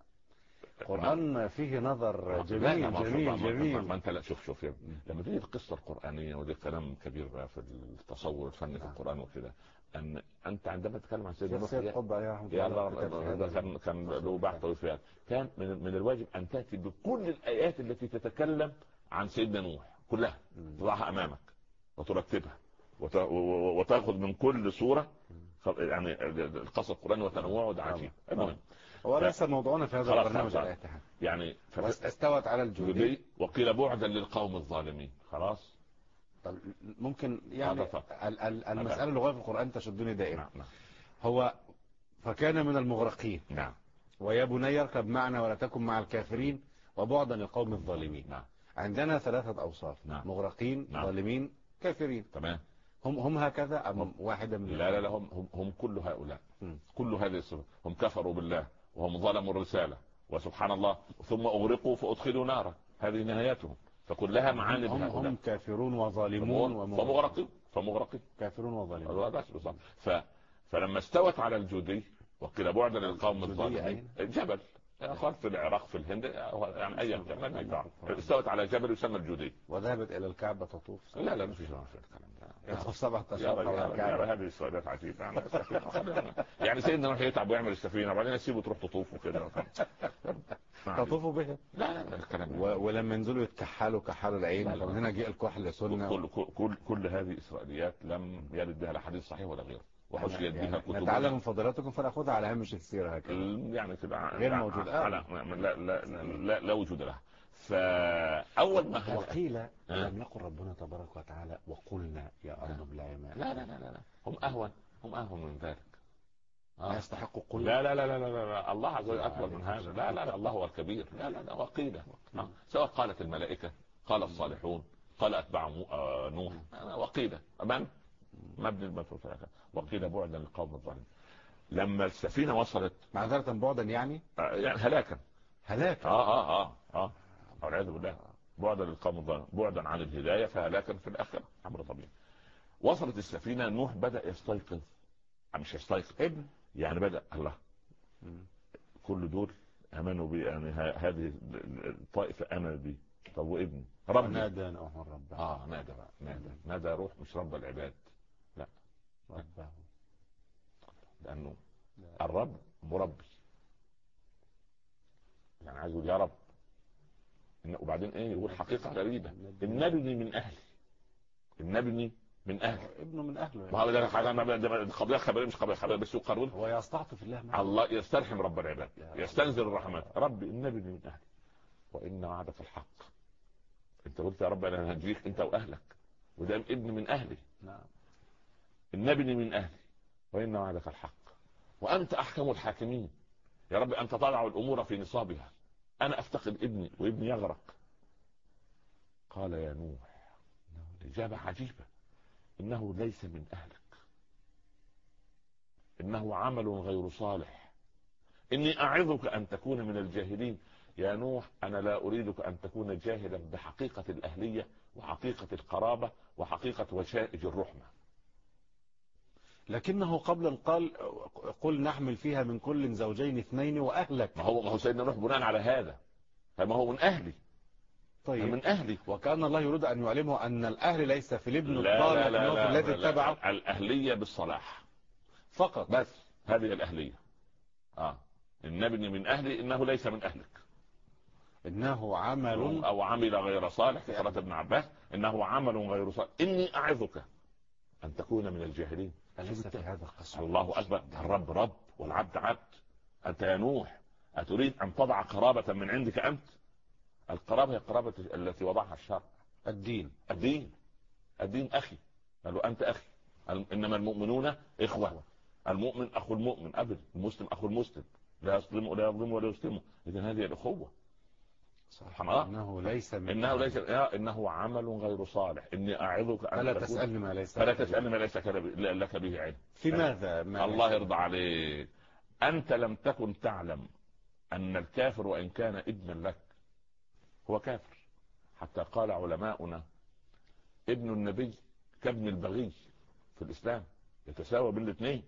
القرآن فيه نظر لا، جميل لا، ما- جميل ما- ما- جميل. ما انت لا شوف شوف يا ابني. لما تيجي القصه القرانيه وده كلام كبير بقى في التصور الفني في القران وكده، ان انت عندما تتكلم عن سيدنا نوح سيد قطب عليه رحمة يا الله الله كتب في ده هذا. كان كان له بحث طويل في هذا. كان من من الواجب ان تاتي بكل الايات التي تتكلم عن سيدنا نوح كلها، تضعها امامك وترتبها وت- و- وتاخذ من كل سوره يعني القصص القراني وتنوعه ده عجيب. المهم هو ليس موضوعنا في هذا خلاص، البرنامج خلاص. الآتي. يعني فف- استوت على الجودي. جدي وقيل بعدا للقوم الظالمين. خلاص. طب ممكن يعني هذا فقط. ال- ال- المسألة اللغوية في القرآن تشدني دائما. نعم نعم هو فكان من المغرقين نعم ويا بني اركب معنا ولا تكن مع الكافرين وبعدا للقوم الظالمين. نعم عندنا ثلاثة أوصاف. نعم. مغرقين نعم. ظالمين كافرين. تمام. هم هم هكذا أم هم- واحدة من لا لا لا هم هم, هم كل هؤلاء م. كل هذه الصفات. هم كفروا بالله وهم ظلموا الرسالة وسبحان الله ثم أغرقوا فأدخلوا نارا. هذه نهايتهم. فكلها معاني هم, بهؤلاء. هم كافرون وظالمون ومغرقين. فمغرقين فمغرقين كافرون وظالمون. بس بالضبط. ف فلما استوت على الجودي وقيل بعدا للقوم الجودي الظالمين أين؟ جبل قال في العراق في الهند يعني اي مكان استوت على جبل يسمى الجودي. وذهبت إلى الكعبة تطوف. لا لا مش في الكلام ده. يطوف سبعة يا أشهر رجل حول يا رجل الكعبة. هذه السؤالات عجيبة. يعني السفينة- يعني سيدنا نوح يتعب ويعمل السفينة وبعدين يسيبه تروح تطوف وكده. تطوفوا بها. لا لا لا الكلام و- ولما ينزلوا يتكحلوا كحلوا العين. لا، لا. طب هنا جاء الكحل سنة. كل كل كل كل هذه اسرائيليات لم يرد بها لا حديث صحيح ولا غيره وحشيت بها يعني كتب نتعلم من فضلاتكم فنأخذها على هامش السيرة هكذا. يعني تبقى غير لا- موجود. على لا لا لا لا وجود لها. فاول ما هلك وقيل لم يقل ربنا تبارك وتعالى وقلنا يا أرض ابلعي ماء. لا لا لا لا لا. هم اهون هم اهون من ذلك. لا يستحق قل. لا لا لا لا لا لا الله عز وجل اكبر من هذا. لا لا لا الله هو الكبير. لا لا لا وقيل آه. سواء قالت الملائكة قال الصالحون قال اتباع مو- آه نوح آه، وقيل من مبني المفعول وقيل بعدا للقوم الظالمين. لما السفينة وصلت معذرة بعدا يعني آه، يعني هلاكا هلاك. اه اه اه اه والعياذ بالله بعدا للقوم الظالمين بعدا عن الهداية فهلاكا في الآخرة أمر طبيعي. وصلت السفينة نوح بدأ يستيقظ مش يستيقظ ابن يعني بدأ الله كل دول امنوا بي، يعني هذه الطائفه امنت بي. طب وابني ربي نادى نوح ربه. اه نادى بقى نادى نادى روح مش رب العباد، لا ربه، لانه الرب مربي، يعني عايز يقول يا رب. وبعدين ايه يقول حقيقه غريبه، ان ابني من اهلي، ان ابني من اهلي، ابنه من اهله ما هو ده حاجه قضيه خبريه مش خبريه خبريه بس يقرون. هو يستعطف الله معه. الله يسترحم رب العباد، يستنزل الرحمات. ربي ان ابني من اهلي وان وعدك الحق. انت قلت يا رب انا هنجيك انت واهلك، وده ابن من اهلي. نعم. ان ابني من اهلي وان وعدك الحق وانت احكم الحاكمين. يا رب انت تضع الامور في نصابها، انا افتقد ابني وابني يغرق. قال يا نوح، اجابه عجيبه، انه ليس من اهلك، انه عمل غير صالح، اني اعظك ان تكون من الجاهلين. يا نوح انا لا اريدك ان تكون جاهلا بحقيقه الاهليه وحقيقه القرابه وحقيقه وشائج الرحمه. لكنه قبل قال قل نحمل فيها من كل زوجين اثنين واهلك. ما هو ما هو سيدنا نوح بناء على هذا، فما هو من اهلي. طيب من اهلي، وكان الله يريد ان يعلمه ان الاهل ليس في الابن لا الضال لا لا لكنه في لا الذي لا اتبعه لا. الاهليه بالصلاح فقط، بس هذه الاهليه. اه ان ابني من اهلي انه ليس من اهلك، انه عمل او عمل غير صالح في قراءه ابن عباس انه عمل غير صالح، اني اعظك ان تكون من الجاهلين. أليس في هذا القصر؟ الله اكبر، الرب رب والعبد عبد. انت يا نوح اتريد ان تضع قرابه من عندك انت؟ القرابه هي القرابه التي وضعها الشرع، الدين. الدين الدين اخي، قالوا انت اخي، انما المؤمنون اخوه، المؤمن اخو المؤمن ابدا، المسلم اخو المسلم، لا يظلم ولا يظلم ولا يسلم. اذا هذه الاخوه. سبحان الله. انه ليس من انه ليس انه عمل غير صالح، اني اعظك ان فلا تكون تسالني ما ليس فلا تسالني ما ليس لك به علم. في ماذا ما الله يرضى عليك، انت لم تكن تعلم ان الكافر وان كان ابنا لك هو كافر، حتى قال علماؤنا ابن النبي كابن البغي في الاسلام، يتساوى بين الاثنين.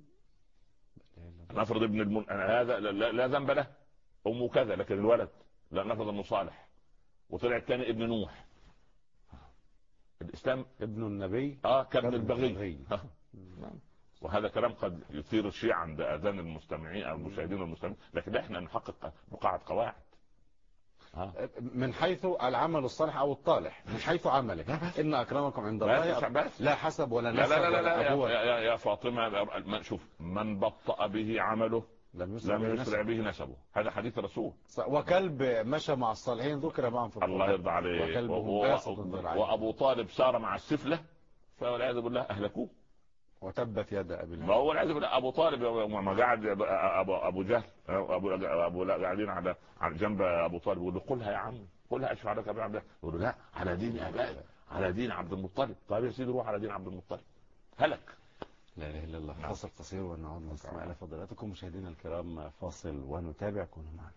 نفرض ابن المن... هذا لا, لا ذنب له، امه كذا، لكن الولد لا، نفرض انه صالح وطلع الثاني ابن نوح، الاسلام ابن النبي اه كابن البغي. وهذا كلام قد يثير الشيء عند اذان المستمعين او المشاهدين والمستمعين، لكن احنا نحقق بقاعة قواعد. ها. من حيث العمل الصالح او الطالح، من حيث عمله، ان اكرمكم عند الله لا حسب ولا نسب. لا لا لا, لا, لا يا, يا, يا فاطمه، شوف من بطأ به عمله لم يسرع به نسبه، هذا حديث الرسول. وكلب مشى مع الصالحين ذكر معهم في القرآن. الله يرضى عليه. وابو طالب سار مع السفله فوالعياذ بالله اهلكوه وتبت يد ابي لهب. ما هو والعياذ بالله ابو طالب ما قاعد ابو ابو جهل ابو ابو قاعدين على على جنب ابو طالب يقول له قلها يا عم قلها اشفع لك يا ابي عبد الله، يقول له لا على دين ابائي، على دين عبد المطلب. طيب يا سيدي روح على دين عبد المطلب، هلك. لا اله الا الله. فاصل قصير ونعود نستمع الى فضيلتكم مشاهدينا الكرام. فاصل ونتابع، كونوا معنا.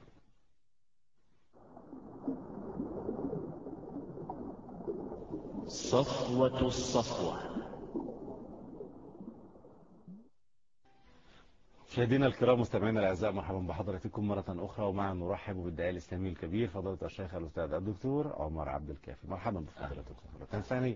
صفوة الصفوة. مشاهدينا الكرام مستمعينا الاعزاء، مرحبا بحضراتكم مره اخرى، ومعنا نرحب بالداعيه الاسلامي الكبير فضيله الشيخ الاستاذ الدكتور عمر عبد الكافي. مرحبا بفضيلتكم مره ثانيه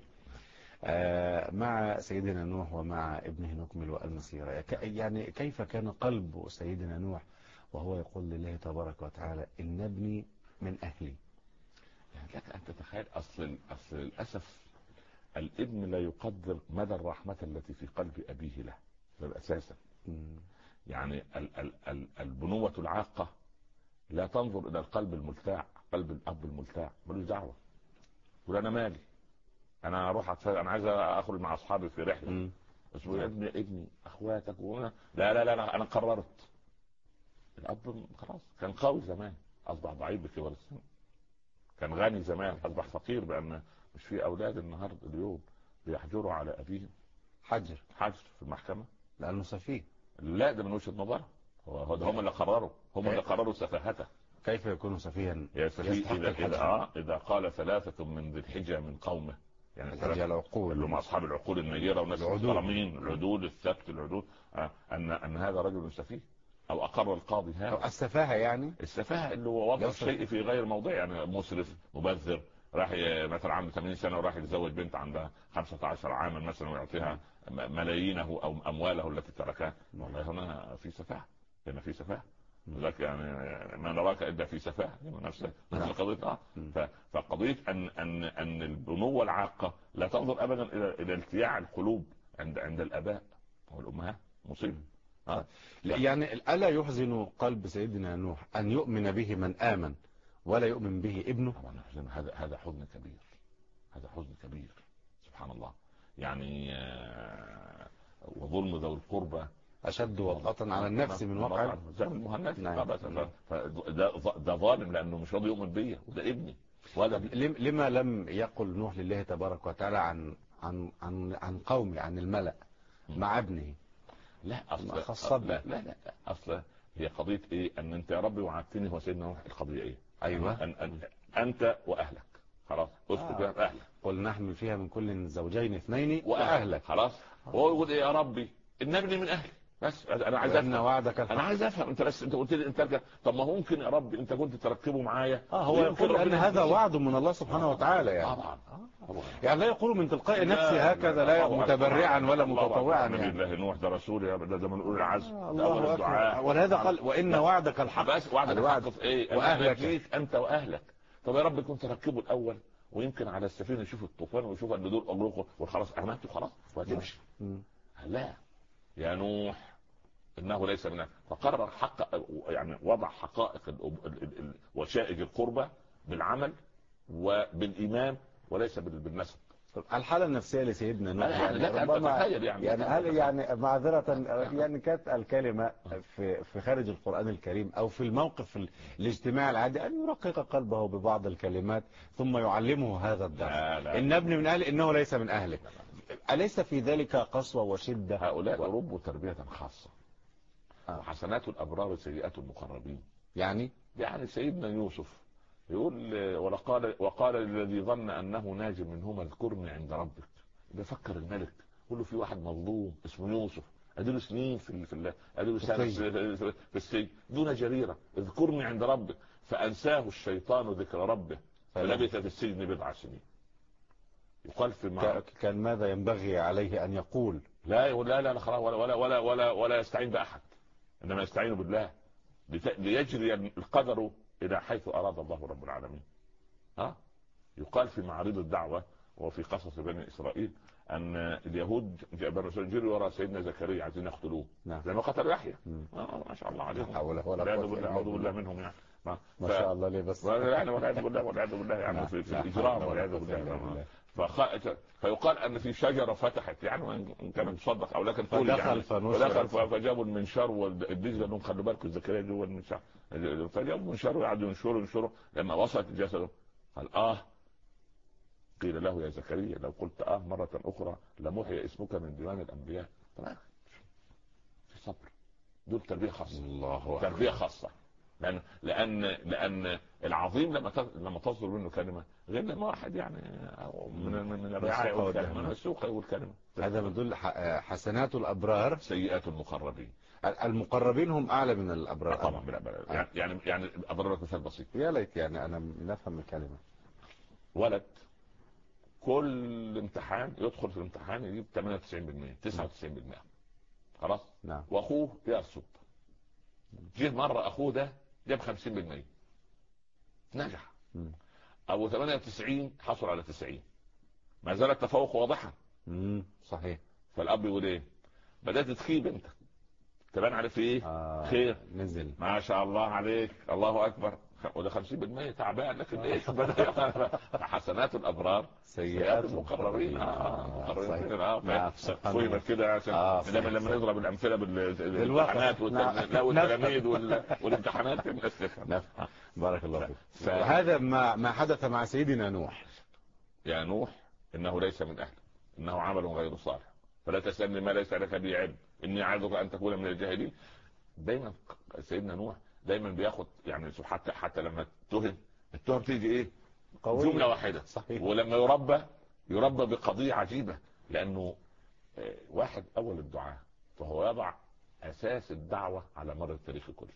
مع سيدنا نوح ومع ابنه نكمل المسيره. يعني كيف كان قلب سيدنا نوح وهو يقول لله تبارك وتعالى ان ابني من اهلي؟ يعني لك ان تتخيل، اصل اصل للاسف الابن لا يقدر مدى الرحمه التي في قلب ابيه له اساسا. يعني ال ال ال البنوة العاقة لا تنظر إلى القلب الملتاع، قلب الأب الملتاع ملوش دعوة، يقول أنا مالي، أنا أروح أتفرج، أنا عايز أخرج مع أصحابي في رحلة، بس ابني ابني أخواتك وأنا لا لا لا أنا قررت. الأب خلاص كان قوي زمان أصبح ضعيف بكبر السن، كان غني زمان أصبح فقير، بأن مش في أولاد النهاردة اليوم بيحجروا على أبيهم حجر حجر في المحكمة لأنه سفيه. لا ده من وجهة نظره، هو هم اللي قرروا، هم اللي قرروا سفاهته. كيف يكون سفيها؟ يا سفيه إذا, إذا, آه إذا قال ثلاثة من ذي الحجة من قومه، يعني العقول اللي هم أصحاب العقول النيرة وناس المحترمين، العدول الثبت العدول، آه أن أن هذا رجل سفيه. او اقر القاضي هذا. السفاهه يعني السفاهه اللي هو وضع يصف. الشيء في غير موضعه، يعني مسرف مبذر، راح ي- مثلا عنده ثمانين سنه وراح يتزوج بنت عندها خمسة عشر عاما مثلا ويعطيها م- ملايينه او امواله التي تركها. والله هنا في سفاهه، هنا في سفاهه. لذلك يعني ما نراك الا في سفاهه نفس نفس القضيه. اه ف- فقضيه ان ان ان البنوه العاقه لا تنظر ابدا الى الى التياع القلوب عند عند الاباء والامهات. مصيبه. آه. يعني الا يحزن قلب سيدنا نوح ان يؤمن به من امن ولا يؤمن به ابنه؟ طبعا هذا هذا حزن كبير، هذا حزن كبير سبحان الله. يعني آه، وظلم ذوي القربى اشد وطأة على النفس من واقع زي المهنات. نعم. ده ده ظالم لانه مش راضي يؤمن بيا وده ابني. ولا لم- لما لم يقل نوح لله تبارك وتعالى عن عن عن عن قومه، عن الملأ مع ابنه؟ لا اصل خاصة لا لا لا اصل هي قضيه ايه؟ ان انت يا ربي وعدتني هو سيدنا نوح. القضيه ايه؟ ايوه أن أن انت واهلك خلاص اسكت آه. اهلك. قل نحمل فيها من كل زوجين اثنين واهلك واهلك. خلاص. هو يقول ايه؟ يا ربي ان ابني من اهلي. بس انا عايز وإن افهم. وعدك الحق. انا عايز افهم. انت بس انت قلت لي انت رجع. طب ما ممكن يا رب انت كنت تركبه معايا. اه هو ويمكن يقول ان ربنا هذا يهديه. وعد من الله سبحانه وتعالى يعني. طبعا طبعا. يعني لا يقول من تلقاء نفسه هكذا، لا متبرعا ولا متطوعا نبي يعني. الله نوح ده رسول يا ده ده من اولي العزم. آه، ده أول الله الدعاء. أكبر. ولهذا قال وإن وعدك الحق. بس وعد الوعد الحق في ايه؟ وأهلك. فيك انت واهلك. طب يا رب كنت تركبه الاول ويمكن على السفينه يشوف الطوفان ويشوف ان دول اغرقوا وخلاص امنت خلاص وهتمشي. لا يا نوح انه ليس من. فقرر حق يعني وضع حقائق ال- ال- ال- وشائج القربة بالعمل وبالايمان وليس بال- بالنسب. الحالة النفسية لسيدنا نوح يعني لك أن ربما تتخيل يعني يعني هل يعني معذرة يعني كانت الكلمة في في خارج القرآن الكريم أو في الموقف ال- الاجتماعي العادي أن يرقق قلبه ببعض الكلمات ثم يعلمه هذا الدرس؟ لا لا. إن ابن من أهله إنه ليس من أهله. أليس في ذلك قسوة وشدة؟ هؤلاء ربوا تربية خاصة. آه. حسنات الأبرار سيئات المقربين. يعني يعني سيدنا يوسف يقول ولقال وقال الذي ظن أنه ناج منهما اذكرني عند ربك. بيفكر الملك يقول له في واحد مظلوم اسمه يوسف اديله سنين في في اديله سنه في, في, في السجن دون جريرة، اذكرني عند ربك فأنساه الشيطان ذكر ربه فلبث في السجن بضع سنين. يقال في مع... كان ماذا ينبغي عليه أن يقول؟ لا لا لا خلاص ولا ولا ولا ولا ولا يستعين بأحد إنما يستعين بالله ليجري القدر إلى حيث أراد الله رب العالمين. ها يقال في معارض الدعوة وفي قصص بني إسرائيل أن اليهود جروا وراء سيدنا زكريا عايزين يقتلوه نعم. لأنه قتلوا يحيى. آه ما شاء الله عليهم. والعياذ بالله أعوذ بالله منهم يعني. ما ف... شاء الله ليه بس. يعني والعياذ بالله والعياذ بالله يعني في, في الإجرام والعياذ بالله. فخ... فيقال ان في شجره فتحت يعني وان كان تصدق او لكن فدخل يعني فدخل فجابوا المنشار والدجله انهم خلوا بالكم زكريا جوه المنشار فجابوا المنشار وقعدوا ينشروا ينشروا لما وصلت جسده قال اه قيل له يا زكريا لو قلت اه مره اخرى لمحي اسمك من ديوان الانبياء. في صبر. دول تربيه خاصه. الله تربيه خاصه لان لان لان العظيم لما لما تصدر منه كلمه غير لما واحد يعني من من الرعايه يقول كلمه من السوق يقول كلمه. هذا بيدل حسنات الابرار سيئات المقربين. المقربين هم اعلى من الابرار طبعا. يعني يعني يعني اضرب لك مثال بسيط. يا ليت يعني انا نفهم الكلمه. ولد كل امتحان يدخل في الامتحان يجيب ثمانية وتسعين بالمئة تسعة وتسعين بالمئة خلاص. نعم. واخوه يرسب. جه مره اخوه ده جاب خمسين بالمئة نجح. م. ابو ثمانية وتسعين حصل على تسعين ما زال التفوق واضحا. امم صحيح. فالاب يقول ايه؟ بدات تخيب انت تبان عليه ايه؟ آه خير نزل ما شاء الله عليك الله اكبر وده خمسين بالمئة تعبان لكن ايه حسنات الابرار سيئات المقربين. اه مقربين فهمت كده عشان لما لما نضرب الامثله بالامتحانات والتلاميذ والامتحانات الناس تفهم. بارك الله فيك. فهذا ما ما حدث مع سيدنا نوح. يا نوح انه ليس من اهله انه عمل غير صالح فلا تسألني ما ليس لك به علم اني اعظك ان تكون من الجاهلين. دايما سيدنا نوح دايما بياخد يعني حتى حتى لما اتهم التهم تيجي ايه؟ جمله واحده. صحيح. ولما يربى يربى بقضيه عجيبه لانه واحد اول الدعاء فهو يضع اساس الدعوه على مر التاريخ كله.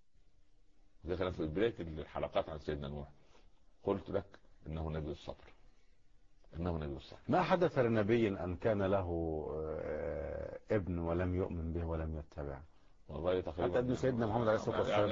ذكرت في بدايه الحلقات عن سيدنا نوح قلت لك انه نبي الصبر، انه نبي الصبر. ما حدث لنبي ان كان له ابن ولم يؤمن به ولم يتبعه؟ والله تقريبا حتى ابن سيدنا محمد عليه الصلاه والسلام.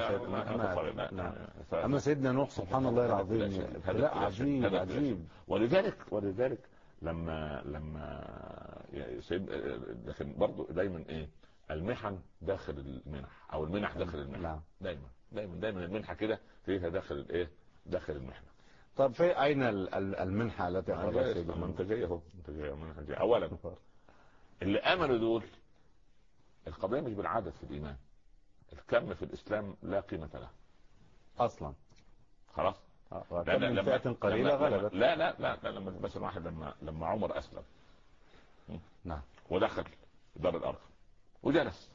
اما سيدنا نوح سبحان الله العظيم ابتلاء عجيب عجيب. ولذلك ولذلك لما لما سيد لكن برضه دايما ايه المحن داخل المنح او المنح داخل المنح. دايما دايما دايما المنحه كده فيها داخل الايه داخل المحنه. طب في اين المنحه التي اخذها سيدنا؟ منتجيه اهو منتجيه منتجيه. اولا اللي امنوا دول القضيه مش بالعدد في الايمان، الكم في الاسلام لا قيمه له اصلا. خلاص لا لا لما فئه قليله غلبت. لا لا لا, لا لما مثلا واحد لما لما عمر اسلم نعم ودخل دار الارقم وجلس،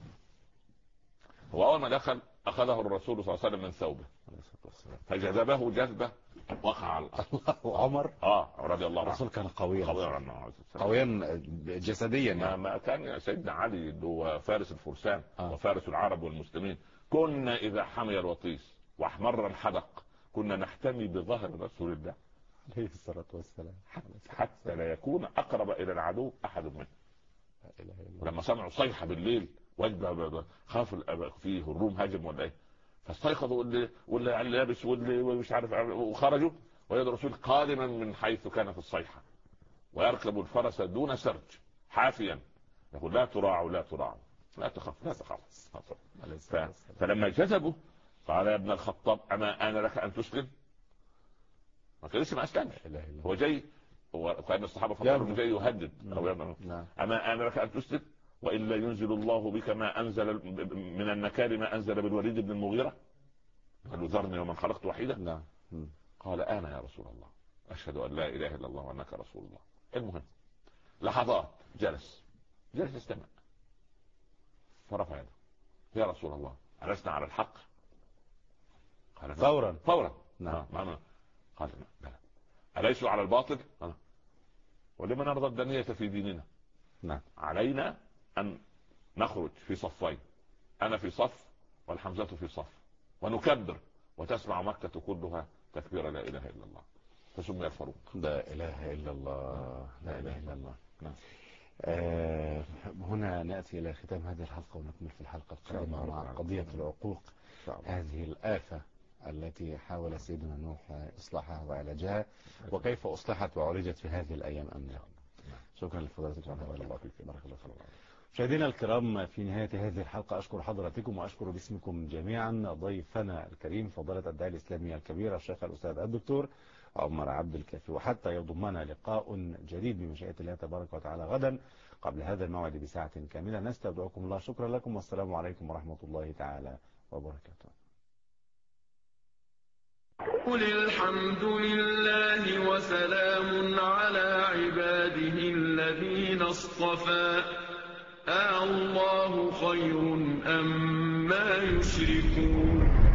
هو اول ما دخل اخذه الرسول صلى الله عليه وسلم من ثوبه فجذبه جذبه وقع على الارض. عمر اه رضي الله عنه. الرسول كان قويا قويا قويا جسديا يعني. ما كان سيدنا علي اللي هو فارس الفرسان آه. وفارس العرب والمسلمين، كنا اذا حمي الوطيس واحمر الحدق كنا نحتمي بظهر رسول الله عليه الصلاه والسلام حتى لا يكون اقرب الى العدو احد منه. لما سمعوا صيحه بالليل وجبه خافوا فيه الروم هاجم ولا ايه، فاستيقظوا واللي واللي لابس واللي مش عارف وخرجوا ويد الرسول قادما من حيث كان في الصيحه ويركب الفرس دون سرج حافيا يقول لا تراعوا لا تراعوا لا تخاف لا تخاف. ف... فلما جذبوا قال يا ابن الخطاب اما انا لك ان تسلم؟ ما كانش ما اسلمش، هو جاي هو كان الصحابه فكروا جاي يهدد او اما انا لك ان تسلم والا ينزل الله بك ما انزل من النكال ما انزل بالوليد بن المغيره. قال له ذرني ومن خلقت وحيدا. نعم. قال انا يا رسول الله اشهد ان لا اله الا الله وانك رسول الله. المهم لحظات جلس جلس استمع فرفع يده يا رسول الله ألسنا على الحق؟ قال فورا فورا. نعم. نعم. قال لا أليسوا على الباطل؟ ولما نرضى الدنية في ديننا؟ نعم. علينا أن نخرج في صفين، أنا في صف والحمزة في صف ونكبر وتسمع مكة كلها تكبير لا إله إلا الله فسمي الفاروق. لا إله إلا الله لا إله إلا الله. نعم. آه هنا نأتي إلى ختام هذه الحلقة ونكمل في الحلقة القادمة مع قضية العقوق، هذه الآفة التي حاول سيدنا نوح إصلاحها وعلاجها وكيف أصلحت وعالجت في هذه الأيام أم لا. شكرا لفضلاتكم. بارك الله فيك. بارك الله فيك. مشاهدينا الكرام في نهاية هذه الحلقة أشكر حضراتكم وأشكر باسمكم جميعا ضيفنا الكريم فضيلة الداعية الإسلامي الكبير الشيخ الأستاذ الدكتور عمر عبد الكافي، وحتى يضمنا لقاء جديد بمشيئة الله تبارك وتعالى غدا قبل هذا الموعد بساعة كاملة نستودعكم الله. شكرا لكم والسلام عليكم ورحمة الله تعالى وبركاته. قل الحمد لله وسلام على عباده الذين اصطفى الله خير أم ما يشركون.